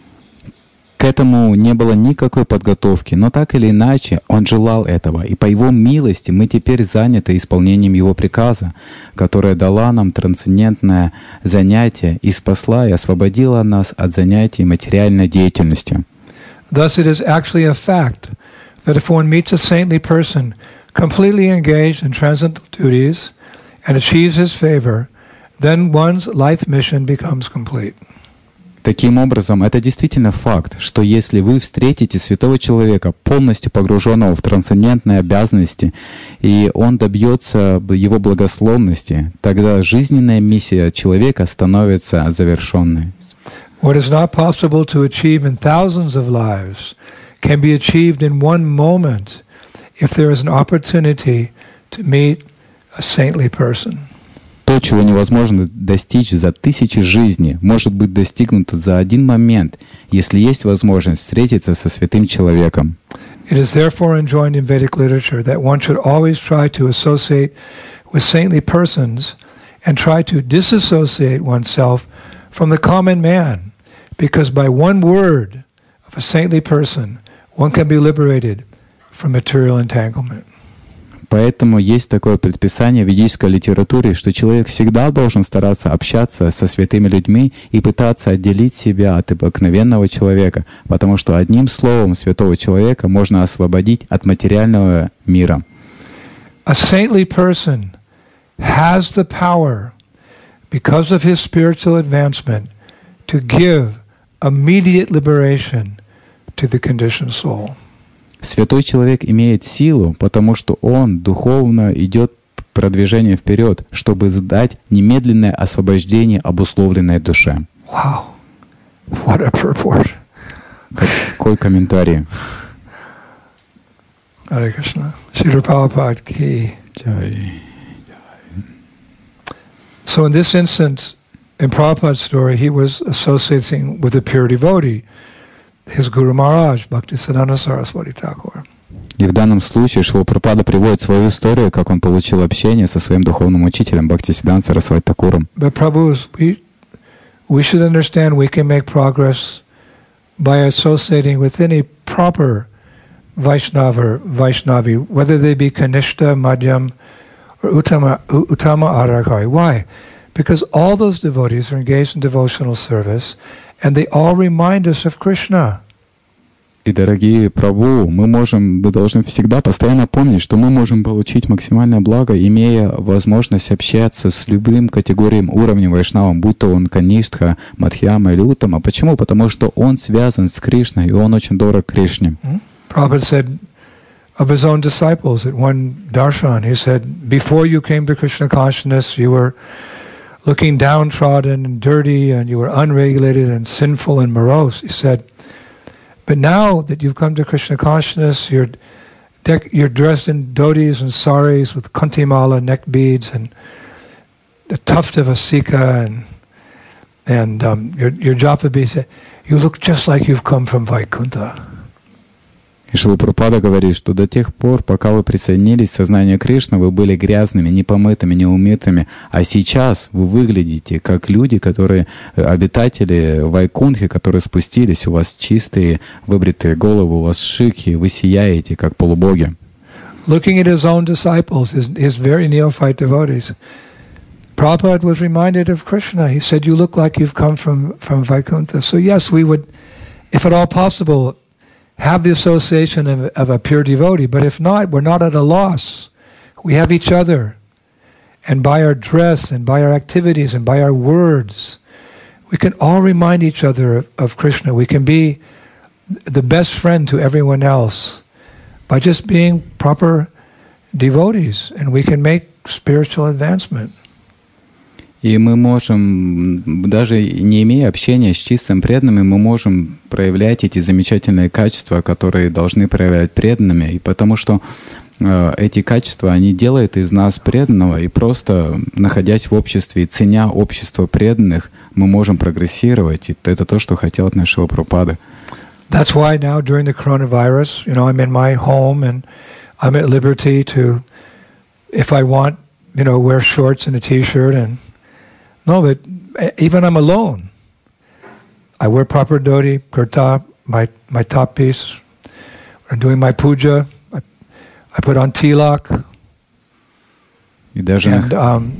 К этому не было никакой подготовки, но так или иначе он желал этого, и по его милости мы теперь заняты исполнением его приказа, которое дала нам трансцендентное занятие и спасла и освободила нас от занятий материальной деятельностью. Thus it is actually a fact that if one meets a saintly person completely engaged in transcendental duties and achieves his favor, then one's life mission becomes complete. Таким образом, это действительно факт, что если вы встретите святого человека, полностью погруженного в трансцендентные обязанности, и он добьется его благословности, тогда жизненная миссия человека становится завершенной. What is not possible to achieve in thousands of lives can be achieved in one moment if there is an opportunity to meet a saintly person. То, чего невозможно достичь за тысячи жизней, может быть достигнуто за один момент, если есть возможность встретиться со святым человеком. It is therefore enjoined in Vedic literature that one should always try to associate with saintly persons and try to disassociate oneself from the common man, because by one word of a saintly person, one can be liberated from material entanglement. Поэтому есть такое предписание в ведической литературе, что человек всегда должен стараться общаться со святыми людьми и пытаться отделить себя от обыкновенного человека, потому что одним словом святого человека можно освободить от материального мира. A saintly person has the power, because of his spiritual advancement, to give immediate liberation to the conditioned soul. Святой человек имеет силу, потому что он духовно идет продвижение вперед, чтобы дать немедленное освобождение обусловленной душе. Wow. What a purport. Какой комментарий. Hare Krishna. Srila Prabhupada ki. So in this instance, in Prabhupada's story, he was associating with a pure devotee, his Guru Maharaj, Bhaktisiddhanta Saraswati Thakur. И в данном случае Шрила Прабхупада приводит свою историю, как он получил общение со своим духовным учителем Бхактисиддханта Сарасвати Такуром. But Prabhus, we, we should understand we can make progress by associating with any proper Vaishnava or Vaishnavi, whether they be Kanishta, Madhyam, or Uttama, Uttama Adhikari. Why? Because all those devotees are engaged in devotional service, and they all remind us of Krishna. И, дорогие Прабху, мы можем, мы должны всегда постоянно помнить, что мы можем получить максимальное благо, имея возможность общаться с любым категорией уровнем вайшнавом, будь то он Каништха, Мадхьяма или Уттама. Почему? Потому что он связан с Кришной, и он очень дорог Кришне. Prabhupada said of his own disciples at one darshan, he said, before you came to Krishna consciousness, you were looking downtrodden and dirty, and you were unregulated and sinful and morose. He said, but now that you've come to Krishna consciousness, you're dec- you're dressed in dhotis and saris with kantimala neck beads and the tuft of a sika and and um, your your japa beads. You look just like you've come from Vaikuntha. И Шрила Прабхупада говорит, что до тех пор, пока вы присоединились к сознанию Кришны, вы были грязными, непомытыми, неумытыми, а сейчас вы выглядите как люди, которые, обитатели Вайкунхи, которые спустились, у вас чистые, выбритые головы, у вас шики, вы сияете, как полубоги. Looking at his own disciples, his, his very neophyte devotees, Prabhupada was reminded of Krishna. He said, you look like you've come from, from Vaikuntha. So yes, we would, if at all possible, have the association of, of a pure devotee, but if not, we're not at a loss. We have each other, and by our dress, and by our activities, and by our words, we can all remind each other of, of Krishna. We can be the best friend to everyone else by just being proper devotees, and we can make spiritual advancement. И мы можем, даже не имея общения с чистым преданными, мы можем проявлять эти замечательные качества, которые должны проявлять преданными. И потому что э, эти качества, они делают из нас преданного, и просто находясь в обществе и ценя общество преданных, мы можем прогрессировать. И это то, что хотел от нас Шрила Прабхупада. That's why now during the coronavirus, you know, I'm in my home and I'm at liberty to, if I want, you know, wear shorts and a t-shirt and no, but even I'm alone. I wear proper dhoti, kurta, my my top piece. I'm doing my puja. I, I put on tilak. И даже and um,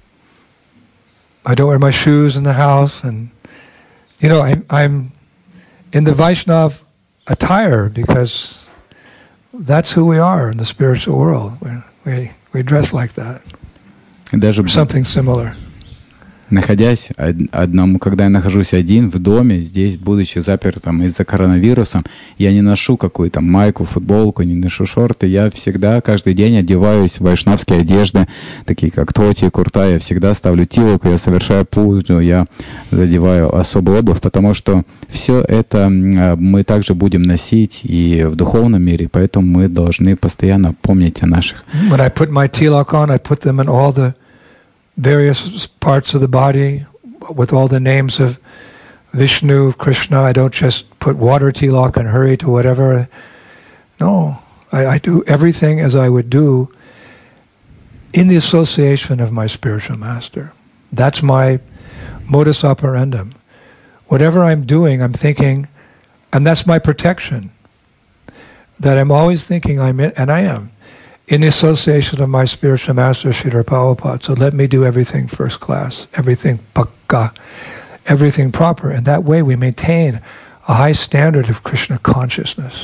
I don't wear my shoes in the house. And you know, I'm I'm in the Vaishnav attire because that's who we are in the spiritual world. We we, we dress like that. И даже something similar. Находясь одному, когда я нахожусь один в доме, здесь, будучи запертым из-за коронавируса, я не ношу какую-то майку, футболку, не ношу шорты. Я всегда, каждый день одеваюсь в вайшнавские одежды, такие как тоти, курта. Я всегда ставлю тилоку, я совершаю пуджу, я задеваю особую обувь, потому что все это мы также будем носить и в духовном мире, поэтому мы должны постоянно помнить о наших. When I put my tilak on, I put them in all the various parts of the body with all the names of Vishnu, Krishna. I don't just put water tilak and hurry to whatever. No, I, I do everything as I would do in the association of my spiritual master. That's my modus operandum. Whatever I'm doing, I'm thinking, and that's my protection, that I'm always thinking I'm in, and I am, in association of my spiritual master, Srila Prabhupada. So let me do everything first class, everything pakka, everything proper. And that way we maintain a high standard of Krishna consciousness.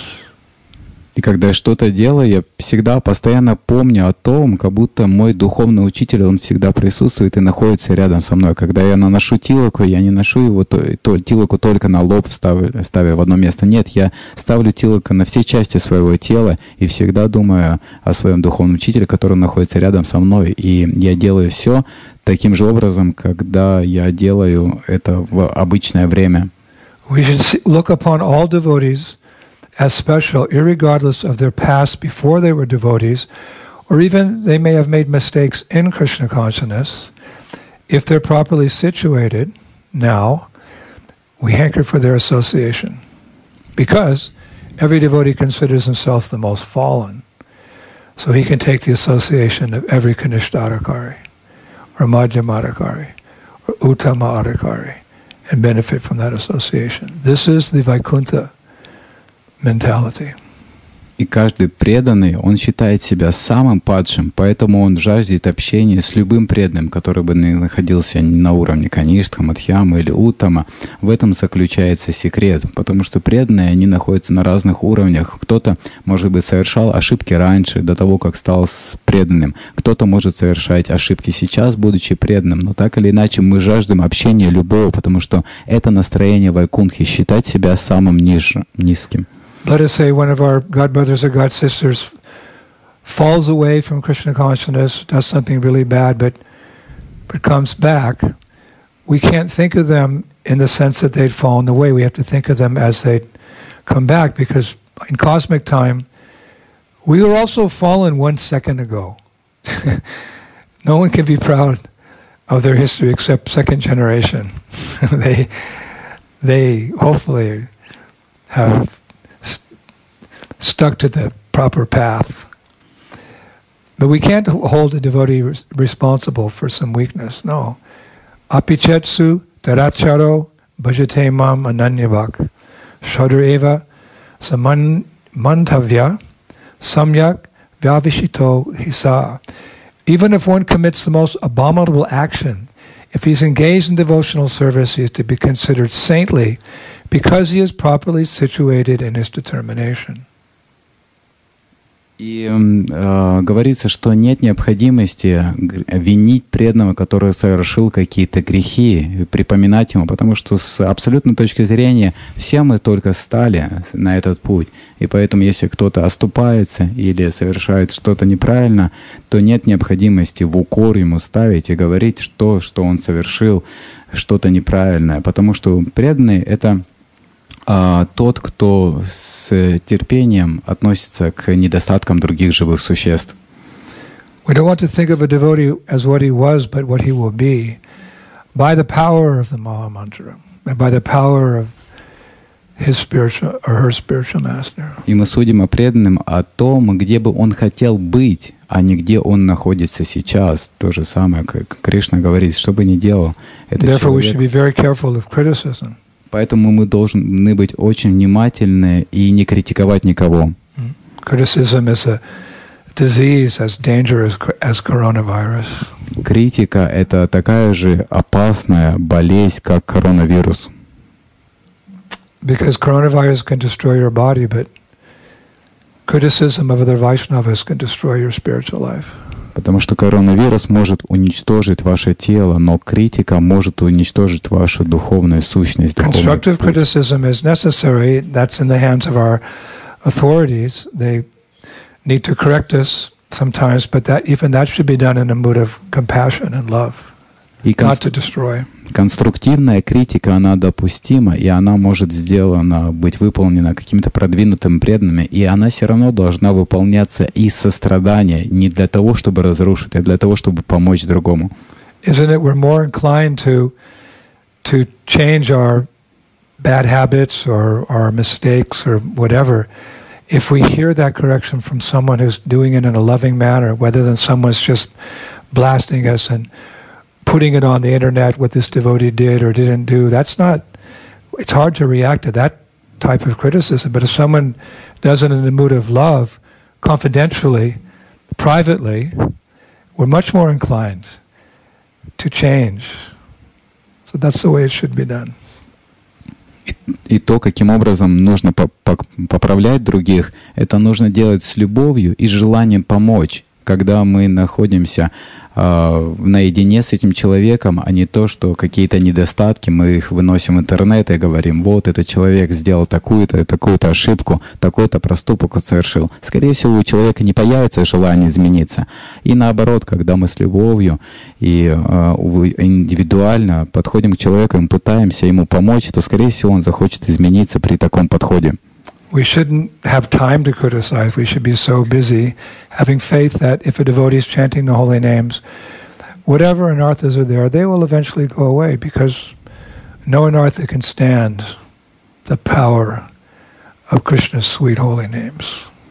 И когда я что-то делаю, я всегда постоянно помню о том, как будто мой духовный учитель, он всегда присутствует и находится рядом со мной. Когда я наношу тилоку, я не ношу его то, то, тилоку только на лоб, ставя, ставя в одно место. Нет, я ставлю тилоку на все части своего тела и всегда думаю о своем духовном учителе, который находится рядом со мной. И я делаю все таким же образом, когда я делаю это в обычное время. We should see, look upon all devotees as special, irregardless of their past before they were devotees, or even they may have made mistakes in Krishna consciousness. If they're properly situated now, we hanker for their association. Because every devotee considers himself the most fallen. So he can take the association of every Kanishta-adhikari, or Madhyama-adhikari, or Uttama-adhikari, and benefit from that association. This is the Vaikuntha mentality. И каждый преданный, он считает себя самым падшим, поэтому он жаждет общения с любым преданным, который бы находился на уровне Каништха, Мадхьямы или Уттама. В этом заключается секрет, потому что преданные, они находятся на разных уровнях. Кто-то, может быть, совершал ошибки раньше, до того, как стал преданным. Кто-то может совершать ошибки сейчас, будучи преданным. Но так или иначе, мы жаждем общения любого, потому что это настроение Вайкунтхи, считать себя самым ниж, низким. Let us say one of our god brothers or god sisters falls away from Krishna consciousness, does something really bad, but but comes back. We can't think of them in the sense that they'd fallen away. We have to think of them as they'd come back, because in cosmic time, we were also fallen one second ago. No one can be proud of their history except second generation. they they hopefully have stuck to the proper path. But we can't hold a devotee res- responsible for some weakness. No. Apichetsu taracharo bhajate mam ananyavak shadar eva saman mantavya samyak vyavishito hisa. Even if one commits the most abominable action, if he's engaged in devotional service, he is to be considered saintly because he is properly situated in his determination. И э, говорится, что нет необходимости винить преданного, который совершил какие-то грехи, припоминать ему, потому что с абсолютной точки зрения все мы только стали на этот путь. И поэтому, если кто-то оступается или совершает что-то неправильно, то нет необходимости в укор ему ставить и говорить, что, что он совершил что-то неправильное. Потому что преданный — это а тот, кто с терпением относится к недостаткам других живых существ. We don't want to think of a devotee as what he was, but what he will be, by the power of the Maha Mantra, and by the power of his spiritual or her spiritual master. И мы судим о преданном о том, где бы он хотел быть, а не где он находится сейчас. То же самое, как Кришна говорит, что бы ни делал этот Therefore, we человек. should be very careful of criticism. Поэтому мы должны быть очень внимательны и не критиковать никого. Criticism is a disease as dangerous as coronavirus. Критика — это такая же опасная болезнь, как коронавирус. Because coronavirus can destroy your body, but criticism of other Vaishnavas can destroy your spiritual life. Потому что коронавирус может уничтожить ваше тело, но критика может уничтожить вашу духовную сущность. Constructive criticism is necessary. That's in the hands of our authorities. They need to correct us sometimes, but that even that should be done in a mood of compassion and love, not to destroy. Конструктивная критика, она допустима, и она может сделана, быть выполнена какими-то продвинутыми преданными, и она все равно должна выполняться из сострадания, не для того, чтобы разрушить, а для того, чтобы помочь другому. Isn't it we're more inclined to to change our bad habits or our mistakes or whatever if we hear that correction from someone who's doing it in a loving manner, rather than someone's just blasting us and putting it on the internet what this devotee did or didn't do. That's not, it's hard to react to that type of criticism, but if someone does it in a mood of love, confidentially, privately, we're much more inclined to change. So that's the way it should be done. И, и то, каким образом нужно по- по- поправлять других, это нужно делать с любовью и желанием помочь, когда мы находимся э, наедине с этим человеком, а не то, что какие-то недостатки, мы их выносим в интернет и говорим, вот этот человек сделал такую-то, такую-то ошибку, такой-то проступок он совершил. Скорее всего, у человека не появится желание измениться. И наоборот, когда мы с любовью и э, индивидуально подходим к человеку и пытаемся ему помочь, то, скорее всего, он захочет измениться при таком подходе. We shouldn't have time to criticize. We should be so busy having faith that if a devotee is chanting the holy names, whatever anarthas are there, they will eventually go away because no anartha can stand the power of Krishna's sweet holy names.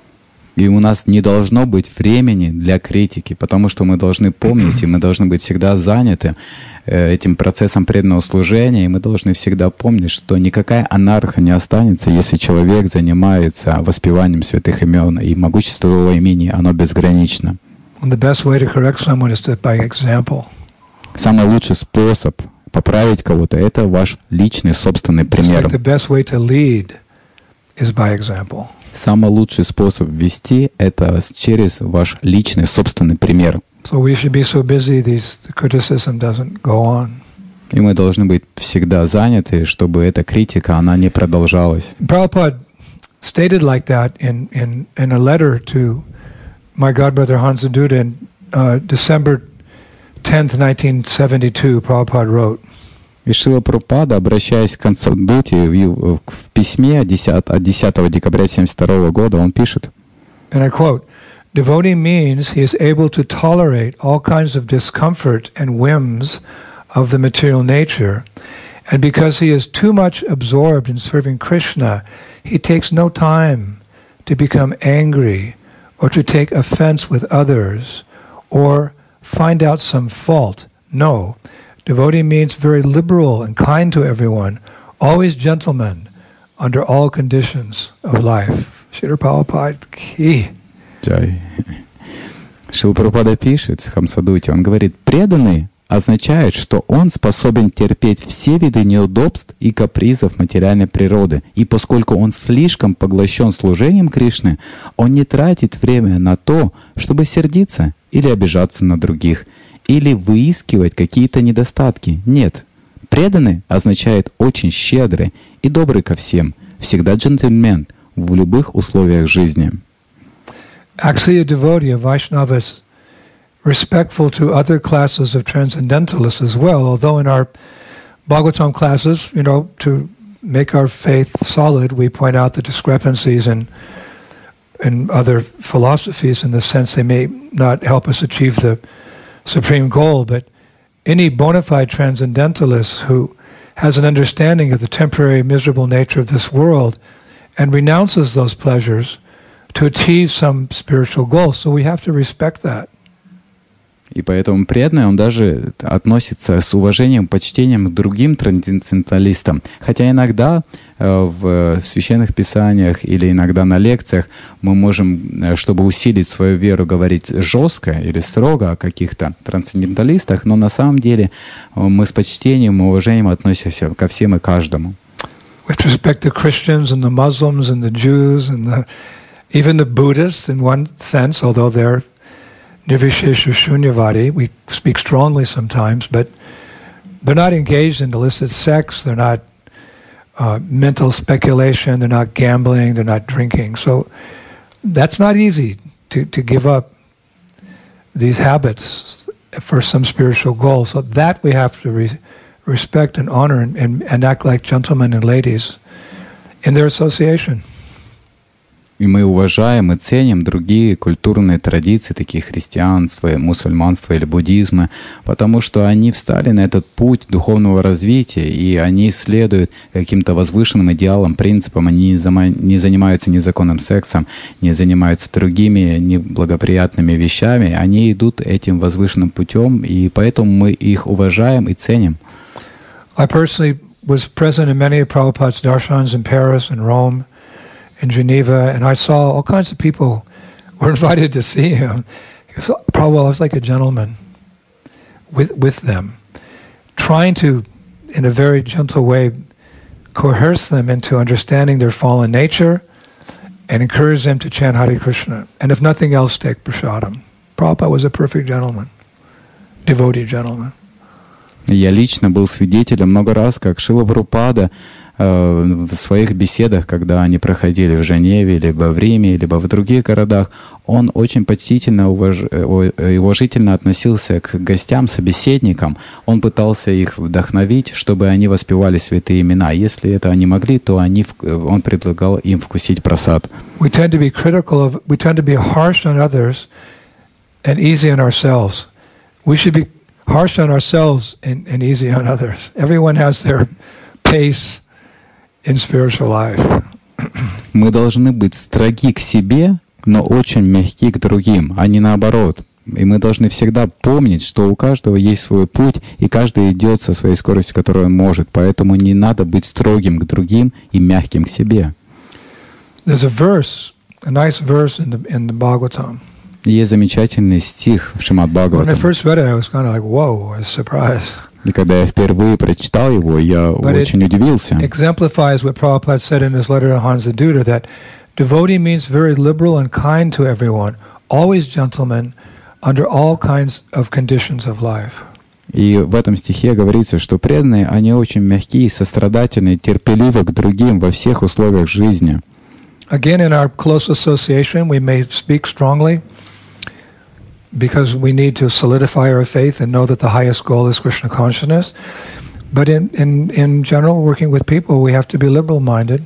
И у нас не должно быть времени для критики, потому что мы должны помнить, и мы должны быть всегда заняты э, этим процессом преданного служения, и мы должны всегда помнить, что никакая анарха не останется, если человек занимается воспеванием святых имен, и могущество его имени, оно безгранично. And the best way to correct someone is to by example. Самый лучший способ поправить кого-то — это ваш личный собственный пример. Like the best way to lead is by example. Самый лучший способ вести — это через ваш личный собственный пример. So we should be so busy, these, the criticism doesn't go on. И мы должны быть всегда заняты, чтобы эта критика, она не продолжалась. Prabhupada stated like that in, in, in a letter to my godbrother Hansa Duda in uh, December tenth, nineteen seventy-two, Prabhupada wrote. И Шрила Прабхупада, обращаясь к Ханса Дуте в, в письме от десятого декабря тысяча девятьсот семьдесят второго года, он пишет, and I quote, "Devotee means he is able to tolerate all kinds of discomfort and whims of the material nature, and because he is too much absorbed in serving Krishna, he takes no time to become angry or to take offense with others or find out some fault. No. Devotee means very liberal and kind to everyone, always gentleman under all conditions of life." Шрила Прабхупада ки. Шрила Прабхупада пишет в Хамсадуте, он говорит, преданный означает, что он способен терпеть все виды неудобств и капризов материальной природы. И поскольку он слишком поглощен служением Кришны, он не тратит время на то, чтобы сердиться или обижаться на других, или выискивать какие-то недостатки. Нет. Преданный означает очень щедрый и добрый ко всем, всегда джентльмен в любых условиях жизни. Actually, a devotee, a Vaishnava, is respectful to other classes of transcendentalists as well, although in our Bhagavatam classes, you know, to make our faith solid, we point out the discrepancies in, in other philosophies in the sense they may not help us achieve the supreme goal, but any bona fide transcendentalist who has an understanding of the temporary miserable nature of this world and renounces those pleasures to achieve some spiritual goal. So we have to respect that. И поэтому преданный, он даже относится с уважением, почтением к другим трансценденталистам. Хотя иногда э, в священных писаниях или иногда на лекциях мы можем, чтобы усилить свою веру, говорить жестко или строго о каких-то трансценденталистах, но на самом деле мы с почтением и уважением относимся ко всем и каждому. With respect to Christians and the Muslims and the Jews and the, even the Buddhists in one sense, although they're Nirvishesha Shunyavadi, we speak strongly sometimes, but they're not engaged in illicit sex, they're not uh, mental speculation, they're not gambling, they're not drinking. So that's not easy to, to give up these habits for some spiritual goal. So that we have to re- respect and honor and, and, and act like gentlemen and ladies in their association. И мы уважаем и ценим другие культурные традиции, такие христианства, мусульманства или буддизма, потому что они встали на этот путь духовного развития, и они следуют каким-то возвышенным идеалам, принципам, они не занимаются незаконным сексом, не занимаются другими неблагоприятными вещами, они идут этим возвышенным путем, и поэтому мы их уважаем и ценим. I personally was present in many of Prabhupada's darshans in Paris and Rome, in Geneva, and I saw all kinds of people were invited to see him, Prabhupada was like a gentleman with with them, trying to, in a very gentle way, coerce them into understanding their fallen nature and encourage them to chant Hare Krishna. And if nothing else, take prasadam. Prabhupada was a perfect gentleman, devotee gentleman. Я лично был свидетелем много раз, как Шрила Прабхупада э, в своих беседах, когда они проходили в Женеве, либо в Риме, либо в других городах, он очень почтительно уваж... и уважительно относился к гостям, собеседникам. Он пытался их вдохновить, чтобы они воспевали святые имена. Если это они могли, то они, он предлагал им вкусить прасад. We tend to be critical of, we tend to be harsh on others and easy on ourselves. We should be harsh on ourselves and, and easy on others. Everyone has their pace in spiritual life. Мы должны быть строги к себе, но очень мягки к другим, а не наоборот. И мы должны всегда помнить, что у каждого есть свой путь, и каждый идет со своей скоростью, которую он может. Поэтому не надо быть строгим к другим и мягким к себе. There's a verse, a nice verse in the in the Bhagavatam. Есть замечательный стих в Шримад Бхагаватам. When I first read it, I was kind of like, whoa, I was surprised. И когда я впервые прочитал его, я But очень it удивился. Exemplifies what Prabhupada said in his letter to Hansa Duda, that devotee means very liberal and kind to everyone, always gentlemen, under all kinds of conditions of life. И в этом стихе говорится, что преданные, они очень мягкие, сострадательные, терпеливы к другим во всех условиях жизни. Again, in our close association, we may speak strongly, because we need to solidify our faith and know that the highest goal is Krishna consciousness. But in, in, in general, working with people, we have to be liberal-minded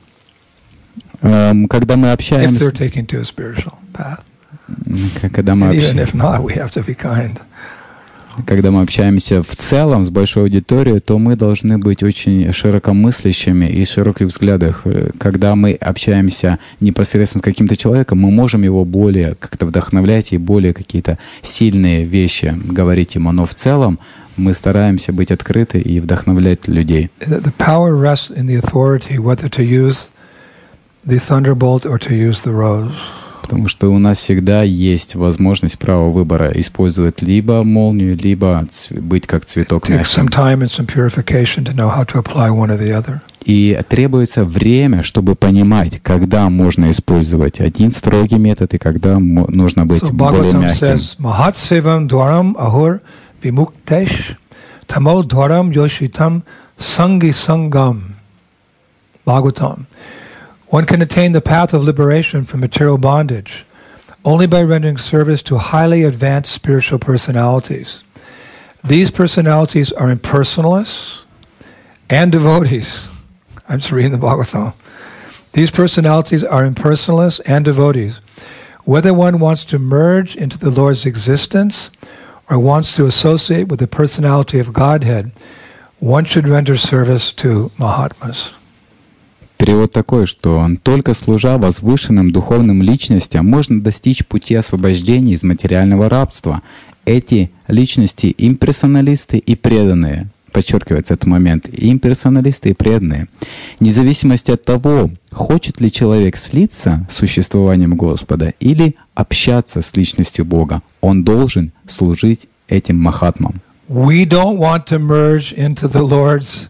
Um, когда мы if общаемся, they're taking to a spiritual path. когда мы And even общаемся, if not, we have to be kind. когда мы общаемся в целом с большой аудиторией, то мы должны быть очень широкомыслящими и широких взглядах. Когда мы общаемся непосредственно с каким-то человеком, мы можем его более как-то вдохновлять и более какие-то сильные вещи говорить ему. Но в целом мы стараемся быть открыты и вдохновлять людей. The power rests in the authority, whether to use the thunderbolt or to use the rose. Потому что у нас всегда есть возможность, право выбора, использовать либо молнию, либо ц- быть как цветок Take some мягким. time and some purification to know how to apply one or the other. И требуется время, чтобы понимать, когда можно использовать один строгий метод и когда мо- нужно быть So более Bhagavatam мягким. says, Mahatsevam dwaram ahur vimuktesh tamo dwaram yoshitam sangi sangam. Bhagavatam. One can attain the path of liberation from material bondage only by rendering service to highly advanced spiritual personalities. These personalities are impersonalists and devotees. I'm just reading the Bhagavatam. These personalities are impersonalists and devotees. Whether one wants to merge into the Lord's existence or wants to associate with the personality of Godhead, one should render service to Mahatmas. Перевод такой, что только служа возвышенным духовным личностям можно достичь пути освобождения из материального рабства. Эти личности имперсоналисты и преданные. Подчеркивается этот момент. Имперсоналисты и преданные. Вне зависимости от того, хочет ли человек слиться с существованием Господа или общаться с личностью Бога, он должен служить этим махатмам. We don't want to merge into the Lord's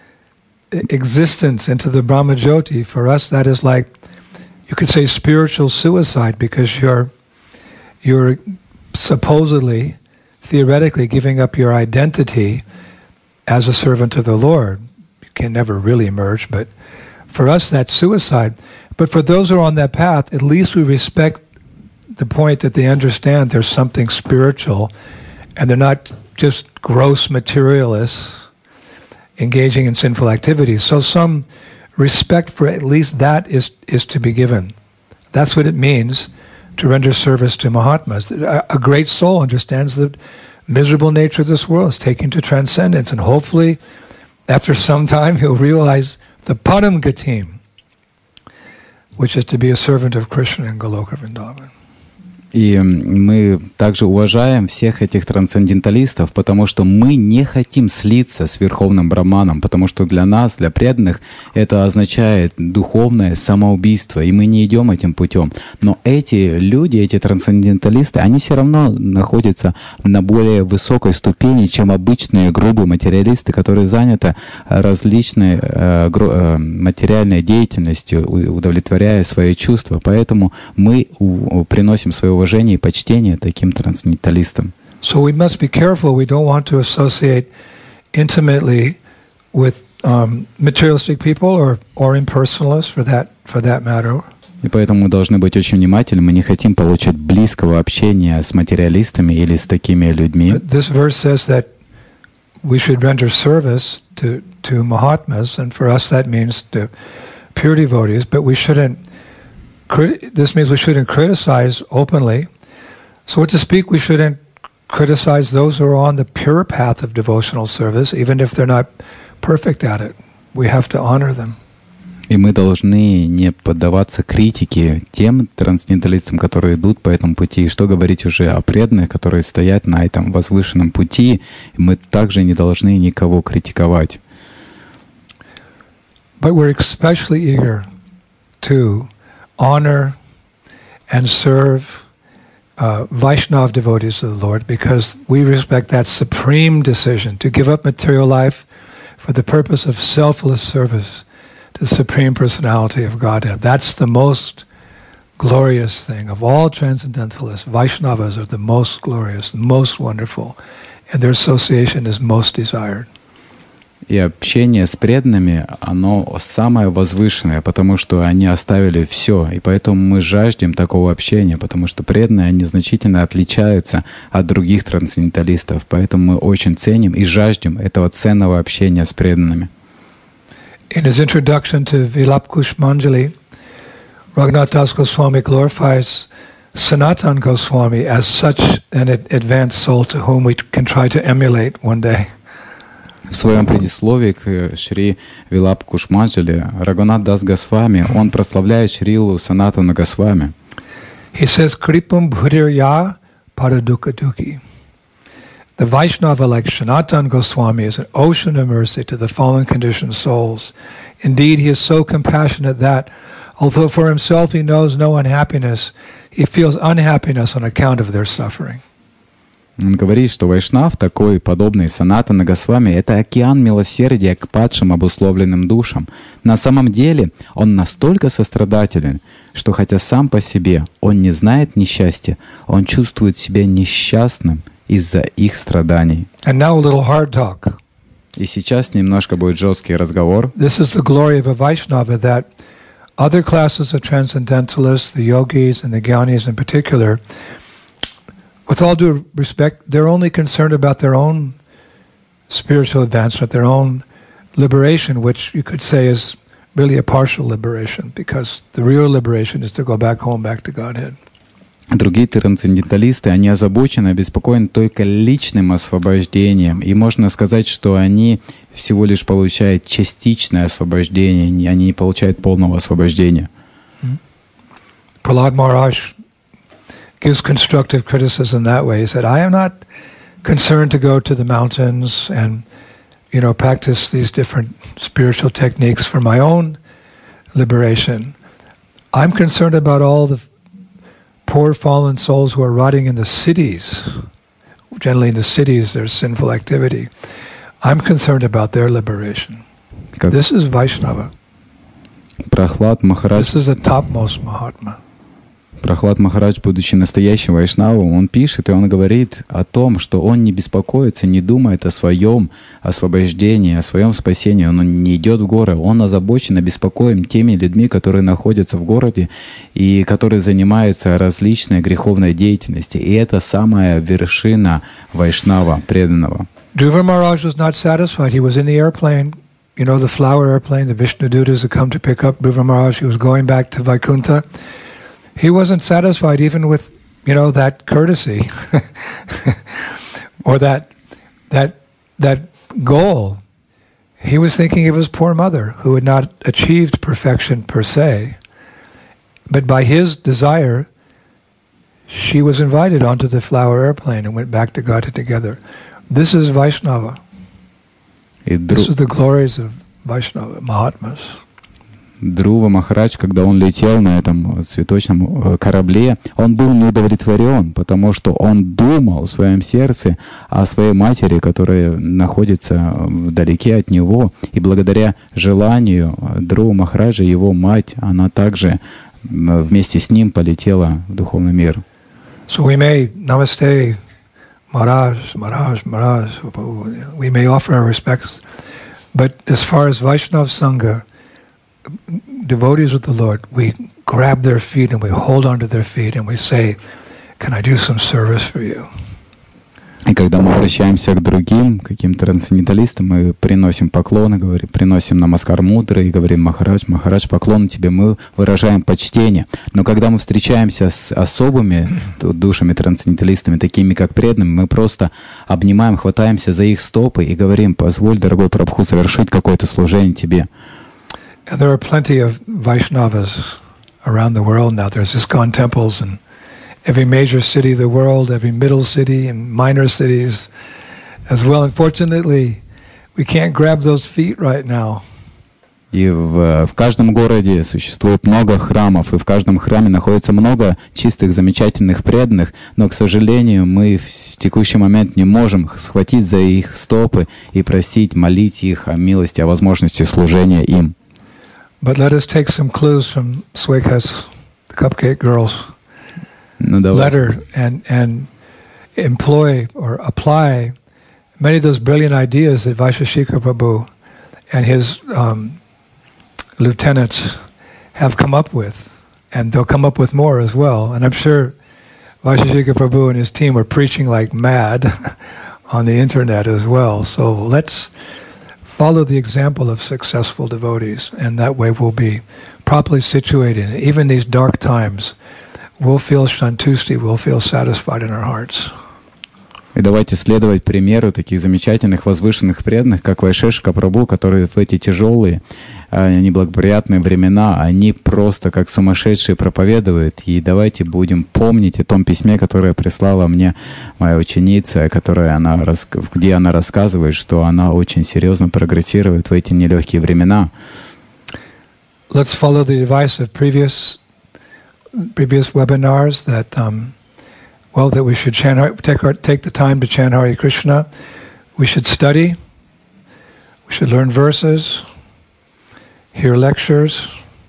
existence, into the Brahmajyoti. For us, that is like, you could say, spiritual suicide, because you're you're supposedly, theoretically, giving up your identity as a servant of the Lord. You can never really merge, but for us, that's suicide. But for those who are on that path, at least we respect the point that they understand there's something spiritual, and they're not just gross materialists engaging in sinful activities. So some respect for at least that is is to be given. That's what it means to render service to Mahatmas. A, a great soul understands the miserable nature of this world, is taken to transcendence, and hopefully after some time he'll realize the Param Gatim, which is to be a servant of Krishna in Goloka Vrindavan. И мы также уважаем всех этих трансценденталистов, потому что мы не хотим слиться с Верховным Браманом, потому что для нас, для преданных, это означает духовное самоубийство, и мы не идем этим путем. Но эти люди, эти трансценденталисты, они все равно находятся на более высокой ступени, чем обычные грубые материалисты, которые заняты различной э, гру, э, материальной деятельностью, удовлетворяя свои чувства. Поэтому мы у, приносим свое уважение и почтение таким трансценденталистам. So we must be careful. We don't want to associate intimately with um, materialistic people or or impersonalists for that for that matter. И поэтому мы должны быть очень внимательны. Мы не хотим получать близкого общения с материалистами или с такими людьми. This verse says that we should render service to to Mahatmas, and for us that means to pure devotees. But we shouldn't. This means we shouldn't criticize openly. So, to speak, we shouldn't criticize those who are on the pure path of devotional service, even if they're not perfect at it. We have to honor them. И мы должны не поддаваться критике тем трансценденталистам, которые идут по этому пути. И что говорить уже о преданных, которые стоят на этом возвышенном пути, мы также не должны никого критиковать. But we're especially eager to honor and serve uh, Vaishnava devotees of the Lord, because we respect that supreme decision to give up material life for the purpose of selfless service to the Supreme Personality of Godhead. That's the most glorious thing. Of all transcendentalists, Vaishnavas are the most glorious, the most wonderful, and their association is most desired. И общение с преданными, оно самое возвышенное, потому что они оставили все. И поэтому мы жаждем такого общения, потому что преданные, они значительно отличаются от других трансценденталистов. Поэтому мы очень ценим и жаждем этого ценного общения с преданными. In his introduction to Vilapkushmanjali, Raghunath Das Goswami glorifies Sanatan Goswami as such an advanced soul to whom we can try to emulate one day. В своем предисловии к Шри Вилапкушманджали Рагунат Дас Госвами, он прославляет Шрилу Санатану Госвами. He says, Kripam Bhudirya Paradukaduki. The Vaishnava like Sanatan Goswami is an ocean of mercy to the fallen conditioned souls. Indeed, he is so compassionate that, although for himself he knows no unhappiness, he feels unhappiness on account of their suffering. Он говорит, что Вайшнав, такой подобный Санатана Госвами, это океан милосердия к падшим обусловленным душам. На самом деле он настолько сострадателен, что хотя сам по себе он не знает несчастья, он чувствует себя несчастным из-за их страданий. And now a little hard talk. И сейчас немножко будет жесткий разговор. This is the glory of a Vaishnava, that other classes of transcendentalists, the yogis and the jnanis in particular, with all due respect, they're only concerned about their own spiritual advancement, their own liberation, which you could say is really a partial liberation, because the real liberation is to go back home, back to Godhead. Другие трансценденталисты, они озабочены, обеспокоены только личным освобождением. И можно сказать, что они всего лишь получают частичное освобождение, они не получают полного освобождения. Prahlad Maharaj gives constructive criticism that way. He said, I am not concerned to go to the mountains and, you know, practice these different spiritual techniques for my own liberation. I'm concerned about all the poor fallen souls who are rotting in the cities. Generally in the cities there's sinful activity. I'm concerned about their liberation. Как This is Vaishnava. Прохлад Махарадж, This is the topmost Mahatma. Прохлад Махарадж, будучи настоящим вайшнавом, он пишет, и он говорит о том, что он не беспокоится, не думает о своем освобождении, о своем спасении. Он не идет в горы, он озабочен, обеспокоен теми людьми, которые находятся в городе и которые занимаются различной греховной деятельностью. И это самая вершина вайшнава, преданного. Dhruva Maharaj was not satisfied. He was in the airplane, you know, the flower airplane, the Vishnu Dutas had come to pick up Dhruva Maharaj. He was going back to Vaikuntha. He wasn't satisfied even with, you know, that courtesy or that that that goal. He was thinking of his poor mother, who had not achieved perfection per se, but by his desire, she was invited onto the flower airplane and went back to Gata together. This is Vaishnava. This is the glories of Vaishnava, Mahatmas. Друва Махарадж, когда он летел на этом цветочном корабле, он был неудовлетворен, потому что он думал в своем сердце о своей матери, которая находится вдалеке от него, и благодаря желанию Друва Махараджа, его мать, она также вместе с ним полетела в духовный мир. So we may namaste Maharaj, Maharaj, Maharaj, we may offer our respects, but as far as Vaishnava Sangha, devotees of the Lord, we grab their feet and we hold onto their feet and we say, can I do some service for you? И когда мы обращаемся к другим, каким-то трансценденталистам, мы приносим поклоны, говорим, приносим намаскар мудры и говорим: Махарадж, Махарадж, поклон тебе, мы выражаем почтение. Но когда мы встречаемся с особыми душами трансценденталистами, такими как преданными, мы просто обнимаем, хватаемся за их стопы и говорим: позволь, дорогой Прабху, совершить какое-то служение тебе. And there are plenty of Vaishnavas around the world now. There's ISKCON temples in every major city of the world, every middle city and minor cities as well. Unfortunately, we can't grab those feet right now. И в, в каждом городе существует много храмов, и в каждом храме находится много чистых, замечательных преданных, но, к сожалению, мы в текущий момент не можем схватить за их стопы и просить, молить их о милости, о возможности служения им. But let us take some clues from Sweka's, the Cupcake Girls, ну, letter and, and employ or apply many of those brilliant ideas that Vaisheshika Prabhu and his um, lieutenants have come up with. And they'll come up with more as well. And I'm sure Vaisheshika Prabhu and his team are preaching like mad on the internet as well. So let's follow the example of successful devotees, and that way we'll be properly situated. Even these dark times, we'll feel shantusti, we'll feel satisfied in our hearts. И давайте следовать примеру таких замечательных, возвышенных преданных, как Вайшешика Прабху, которые в эти тяжелые, неблагоприятные времена, они просто как сумасшедшие проповедуют. И давайте будем помнить о том письме, которое прислала мне моя ученица, которая она, где она рассказывает, что она очень серьезно прогрессирует в эти нелегкие времена. Let's follow the advice of previous, previous webinars that um, Well, that we should chant, take, our, take the time to chant Hare Krishna. We should study. We should learn verses, hear lectures.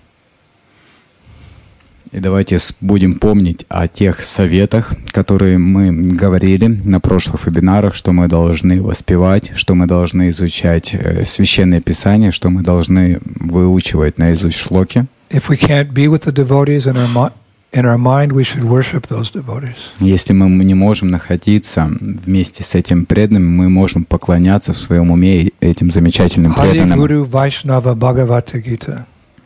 И давайте будем помнить о тех советах, которые мы говорили на прошлых вебинарах, что мы должны воспевать, что мы должны изучать священное писание, что мы должны выучивать наизусть шлоки. If we can't be with the devotees in our In our mind, we should worship those devotees. Если мы не можем находиться вместе с этим преданным, мы можем поклоняться в своем уме этим замечательным преданным. Хари Гуру Вайшнава Бхагавата Гита.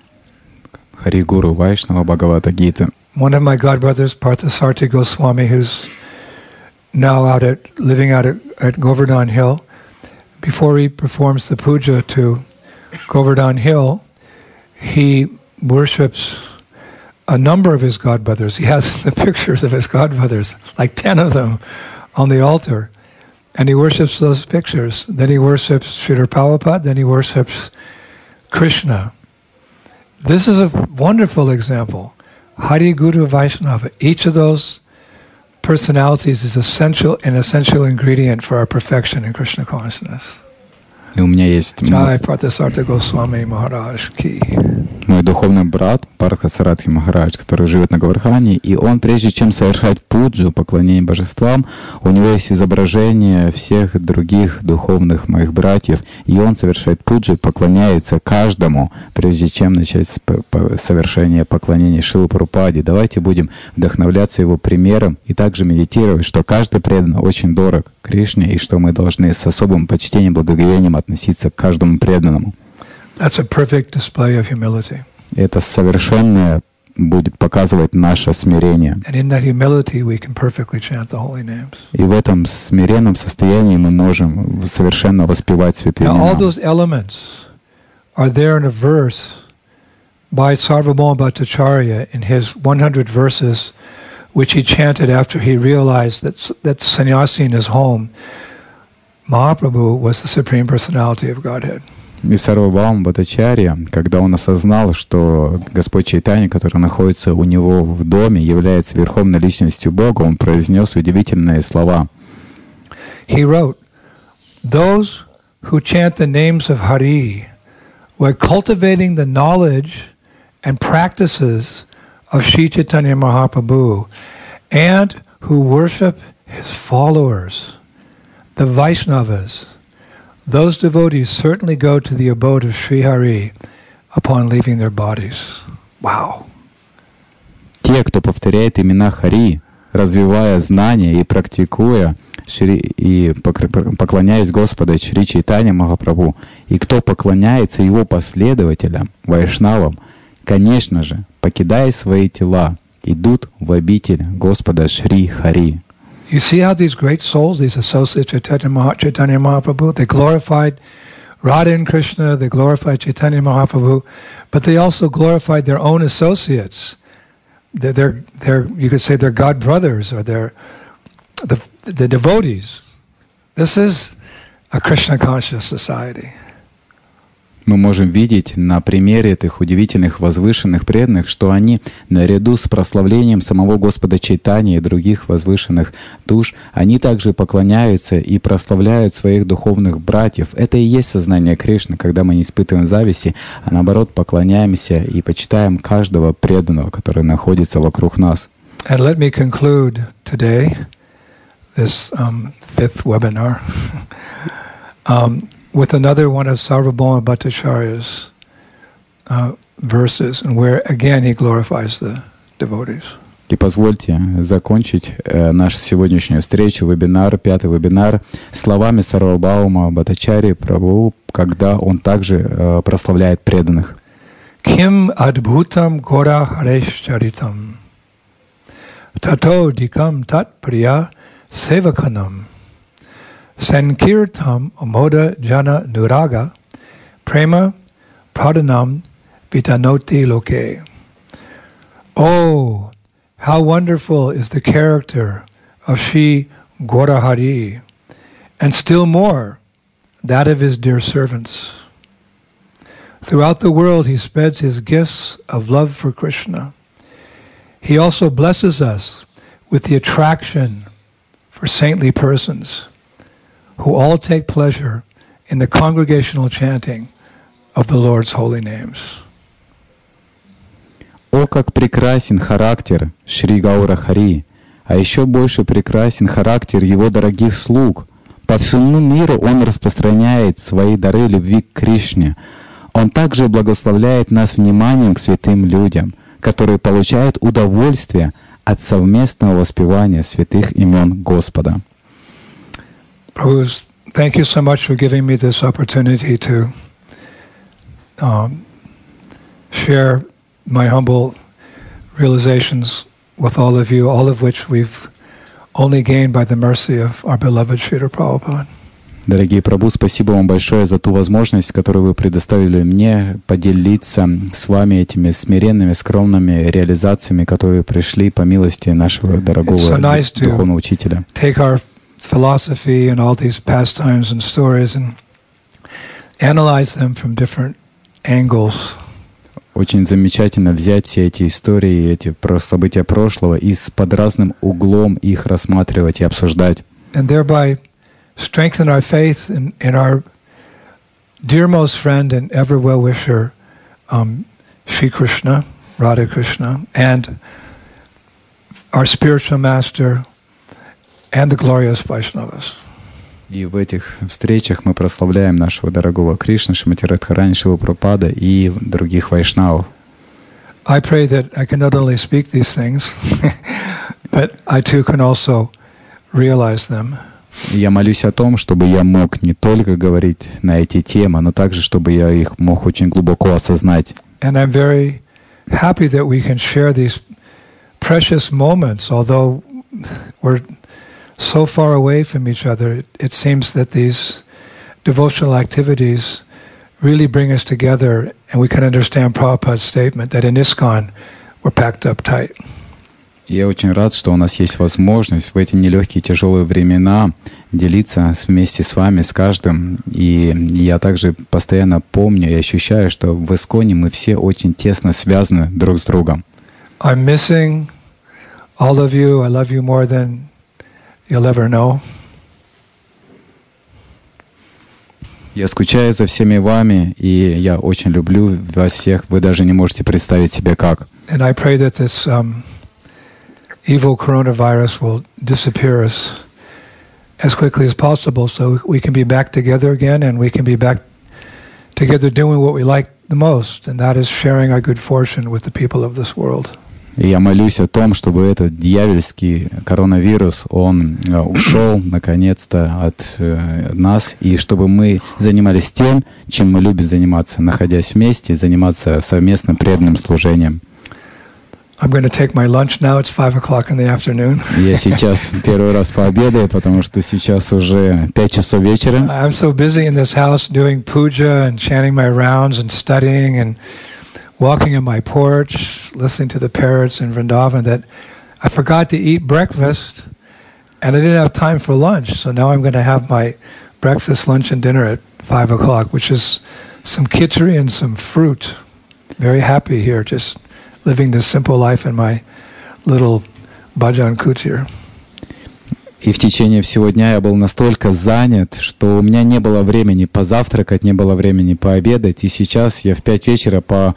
Хари Гуру Вайшнава Бхагавата Гита. One of my godbrothers, Parthasarthi Goswami, who's now out at living out at, at Govardhan Hill, before he performs the puja to Govardhan Hill, he worships a number of his godbrothers. He has the pictures of his godbrothers, like ten of them, on the altar. And he worships those pictures. Then he worships Sridhar Prabhupada, then he worships Krishna. This is a wonderful example. Hari Guru Vaishnava. Each of those personalities is essential, an essential ingredient for our perfection in Krishna consciousness. И у меня есть Jai Parthasarthi Goswami Maharaj Ki. Мой духовный брат Партхасаратхи Махарадж, который живет на Гавардхане, и он, прежде чем совершать пуджу, поклонение божествам, у него есть изображение всех других духовных моих братьев, и он совершает пуджу, поклоняется каждому, прежде чем начать совершение поклонения Шриле Прабхупаде. Давайте будем вдохновляться его примером и также медитировать, что каждый преданный очень дорог Кришне, и что мы должны с особым почтением, благоговением относиться к каждому преданному. That's a perfect display of humility. Это совершенное будет показывать наше смирение. And in that humility we can perfectly chant the holy names. И в этом смиренном состоянии мы можем совершенно воспевать святые имена. Now all those elements are there in a verse by Sarvabhauma Bhattacharya in his one hundred verses which he chanted after he realized that, that sannyasi in his home, Mahaprabhu, was the Supreme Personality of Godhead. И Сарвабхаума Бхаттачарья, когда он осознал, что Господь Чайтанья, который находится у него в доме, является верховной личностью Бога, он произнес удивительные слова. He wrote, "Those who chant the names of Hari, while cultivating the knowledge and practices of Sri Chaitanya Mahaprabhu, and who worship his followers, the Vaishnavas, those devotees certainly go to the abode of Sri Hari upon leaving their bodies." Wow. Те, кто повторяет имена Хари, развивая знания и практикуя Шри, и поклоняясь Господу Шри Чайтанья Махапрабху, и кто поклоняется его последователям, вайшнавам, конечно же, покидая свои тела, идут в обитель Господа Шри Хари. You see how these great souls, these associates of Chaitanya, Chaitanya Mahaprabhu, they glorified Radha and Krishna, they glorified Chaitanya Mahaprabhu, but they also glorified their own associates. They're, they're, they're, you could say they're God brothers, or they're the, the devotees. This is a Krishna conscious society. Мы можем видеть на примере этих удивительных возвышенных преданных, что они, наряду с прославлением самого Господа Чайтаньи и других возвышенных душ, они также поклоняются и прославляют своих духовных братьев. Это и есть сознание Кришны, когда мы не испытываем зависти, а наоборот поклоняемся и почитаем каждого преданного, который находится вокруг нас. And let me conclude today this um, fifth webinar. um, with another one of Sarvabhauma Bhattacharya's uh, verses, and where again he glorifies the devotees. И позвольте закончить э, нашу сегодняшнюю встречу, вебинар, пятый вебинар, словами Сарвабхаума Бхаттачарьи Прабху, когда он также э, прославляет преданных. Kim adbhutam gora hareshcharitam tato dikam tat priya sevakanam Sankirtam amoda jana nuraga prema pradhanam vitanoti loke. Oh, how wonderful is the character of Sri Gaurahari, and still more, that of his dear servants. Throughout the world he spreads his gifts of love for Krishna. He also blesses us with the attraction for saintly persons, who all take pleasure in the congregational chanting of the Lord's holy names. О, как прекрасен характер Шри Гаура Хари, а еще больше прекрасен характер его дорогих слуг. По всему миру он распространяет свои дары любви к Кришне. Он также благословляет нас вниманием к святым людям, которые получают удовольствие от совместного воспевания святых имен Господа. Prabhu, thank you so much for giving me this opportunity to um, share my humble realizations with all of you, all of which we've only gained by the mercy of our beloved Srila Prabhupada. Дорогие Прабху, спасибо вам большое за ту возможность, которую вы предоставили мне поделиться с вами этими смиренными, скромными реализациями, которые пришли по милости нашего дорогого so nice духовного учителя. Take our philosophy and all these pastimes and stories and analyze them from different angles. Очень замечательно взять все эти истории, эти события прошлого и под разным углом их рассматривать и обсуждать. And thereby strengthen our faith in, in our dearmost friend and ever well-wisher, um, Sri Krishna, Radha Krishna, and our spiritual master, and the glorious Vaishnavas. И в этих встречах мы прославляем нашего дорогого Кришну, Шримати Радхарани, Шрилу Прабхупада и других вайшнавов. I pray that I can not only speak these things, but I too can also realize them. Я молюсь о том, чтобы я мог не только говорить на эти темы, но также, чтобы я их мог очень глубоко осознать. And I'm very happy that we can share these precious moments, although we're so far away from each other. It, it seems that these devotional activities really bring us together, and we can understand Prabhupada's statement that in ISKCON we're packed up tight. Я очень рад, что у нас есть возможность в эти нелегкие тяжелые времена делиться вместе с вами, с каждым. И я также постоянно помню и ощущаю, что в Исконе мы все очень тесно связаны друг с другом. I'm missing all of you. I love you more than you'll ever know. Я скучаю за всеми вами, и я очень люблю вас всех. Вы даже не можете представить себе как. And I pray that this um, evil coronavirus will disappear as, as quickly as possible so we can be back together again and we can be back together doing what we like the most, and that is sharing our good fortune with the people of this world. И я молюсь о том, чтобы этот дьявольский коронавирус, он э, ушел наконец-то от э, нас, и чтобы мы занимались тем, чем мы любим заниматься, находясь вместе, заниматься совместным преданным служением. I'm going to take my lunch now. It's five o'clock in the afternoon. Я сейчас первый раз пообедаю, потому что сейчас уже пять часов вечера. I'm so busy in this house doing puja and chanting my rounds and studying and walking on my porch, listening to the parrots in Vrindavan, that I forgot to eat breakfast and I didn't have time for lunch. So now I'm going to have my breakfast, lunch, and dinner at five o'clock, which is some khichdi and some fruit. Very happy here, just living this simple life in my little bhajan kutir. И в течение всего дня я был настолько занят, что у меня не было времени позавтракать, не было времени пообедать. И сейчас я в пять вечера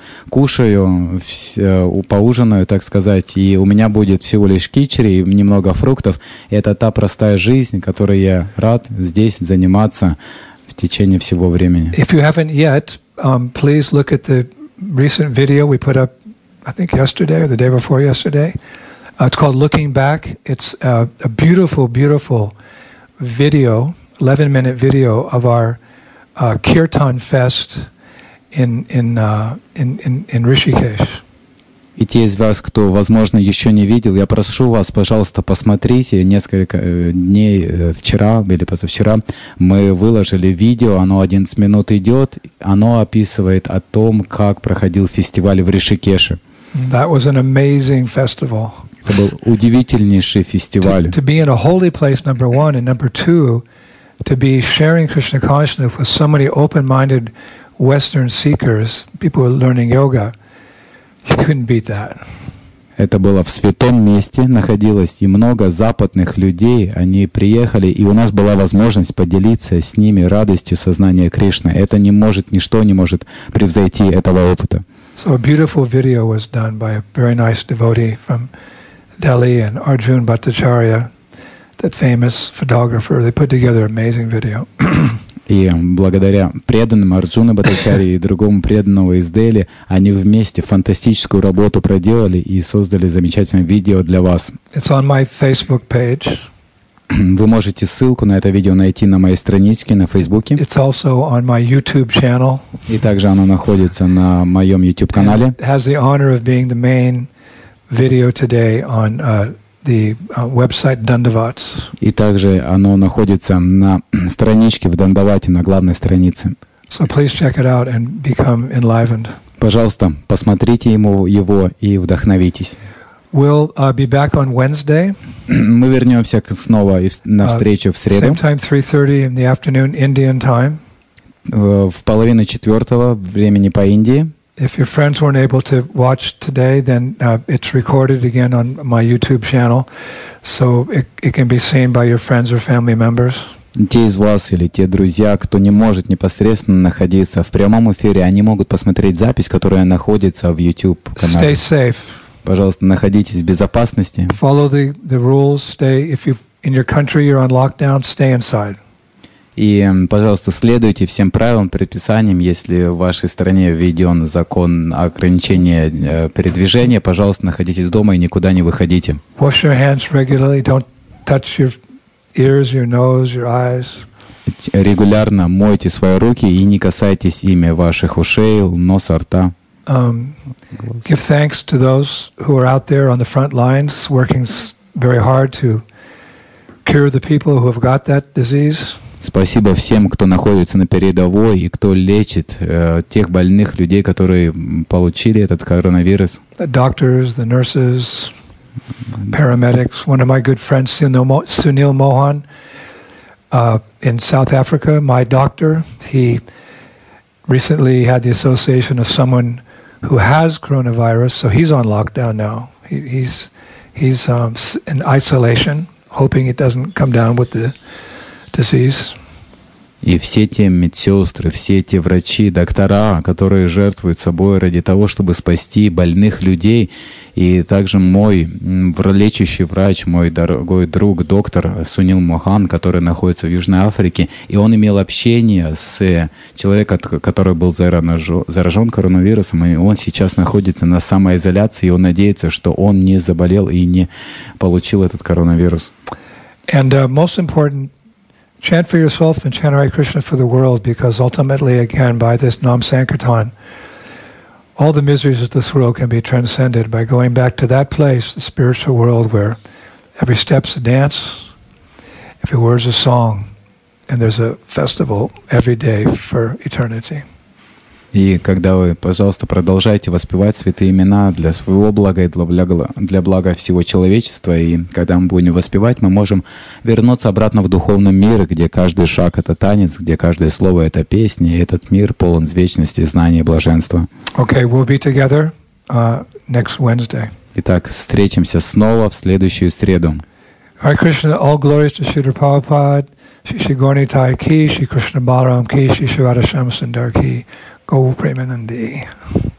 покушаю, поужинаю, так сказать, и у меня будет всего лишь кичери и немного фруктов. И это та простая жизнь, которой я рад здесь заниматься в течение всего времени. If you haven't yet, um, please look at the recent video we put up, I think yesterday or the day before yesterday. Uh, it's called Looking Back. It's uh, a beautiful, beautiful video, eleven-minute video of our uh, Kirtan Fest in in, uh, in in in Rishikesh. И те из вас, кто, возможно, еще не видел, я прошу вас, пожалуйста, посмотрите. Несколько дней, вчера или позавчера, мы выложили видео, оно одиннадцать минут идет, оно описывает о том, как проходил фестиваль в Ришикеше. That was an amazing festival. Это был удивительнейший фестиваль. To, to be in a holy place, number one, and number two, to be sharing Krishna consciousness with so many open-minded Western seekers, people who are learning yoga, you couldn't beat that. Это было в святом месте, находилось и много западных людей, они приехали, и у нас была возможность поделиться с ними радостью сознания Кришны. Это не может, ничто не может превзойти этого опыта. So a beautiful video was done by a very nice devotee from Delhi, and Arjun Bhattacharya, that famous photographer. They put together an amazing video. И благодаря преданным Арджуна Бхаттачарьи и другому преданному из Дели, они вместе фантастическую работу проделали и создали замечательное видео для вас. It's on my Facebook page. Вы можете ссылку на это видео найти на моей страничке на Фейсбуке. It's also on my YouTube channel. И также оно находится на моем YouTube-канале. It has the honor of being the main video today on uh, the uh, website Dandavats. И также оно находится на страничке в Дандавате, на главной странице. So please check it out and become enlivened. Пожалуйста, посмотрите ему его и вдохновитесь. We'll uh, be back on Wednesday. Мы вернемся снова на встречу в среду. Same time, three thirty in the afternoon, Indian time. В половину четвертого времени по Индии. If your friends weren't able to watch today, then uh, it's recorded again on my YouTube channel, so it, it can be seen by your friends or family members. Те из вас или те друзья, кто не может непосредственно находиться в прямом эфире, они могут посмотреть запись, которая находится в YouTube-канале. Stay safe. Пожалуйста, находитесь в безопасности. Follow the, the rules. Stay. If you in your country you're on lockdown, stay inside. И, пожалуйста, следуйте всем правилам, предписаниям. Если в вашей стране введен закон ограничения передвижения, пожалуйста, находитесь дома и никуда не выходите. Wash your hands regularly. Don't touch your ears, your nose, your eyes. Регулярно мойте свои руки и не касайтесь ими ваших ушей, носа, рта. Um, give thanks to those who are out there on the front lines, working very hard to cure the people who have got that disease. Спасибо всем, кто находится на передовой и кто лечит э, тех больных людей, которые получили этот коронавирус. The doctors, the nurses. paramedics. One of my good friends, Sunil Mohan, uh, in South Africa, my doctor, he recently had the association of someone who has coronavirus, so he's on lockdown now. He, he's he's um, in isolation, hoping it doesn't come down with the disease. И все те медсестры, все те врачи, доктора, которые жертвуют собой ради того, чтобы спасти больных людей, и также мой лечащий врач, мой дорогой друг, доктор Сунил Мохан, который находится в Южной Африке, и он имел общение с человеком, который был заражен коронавирусом, и он сейчас находится на самоизоляции, и он надеется, что он не заболел и не получил этот коронавирус. And uh, most important, chant for yourself and chant Hare Krishna for the world, because ultimately, again, by this Nam Sankirtan, all the miseries of this world can be transcended by going back to that place, the spiritual world, where every step's a dance, every word's a song, and there's a festival every day for eternity. И когда вы, пожалуйста, продолжайте воспевать святые имена для своего блага и для блага, для блага всего человечества, и когда мы будем воспевать, мы можем вернуться обратно в духовный мир, где каждый шаг — это танец, где каждое слово — это песня, и этот мир полон вечности, знания и блаженства. Okay, we'll be together uh, next Wednesday. Итак, встретимся снова в следующую среду. Hare Krishna, all glories to Srila Prabhupada, Shri Gaura Nitai ki, Shri Krishna Balaram ki, Shri Radha Shyam Sundar ki. Go Premanandi.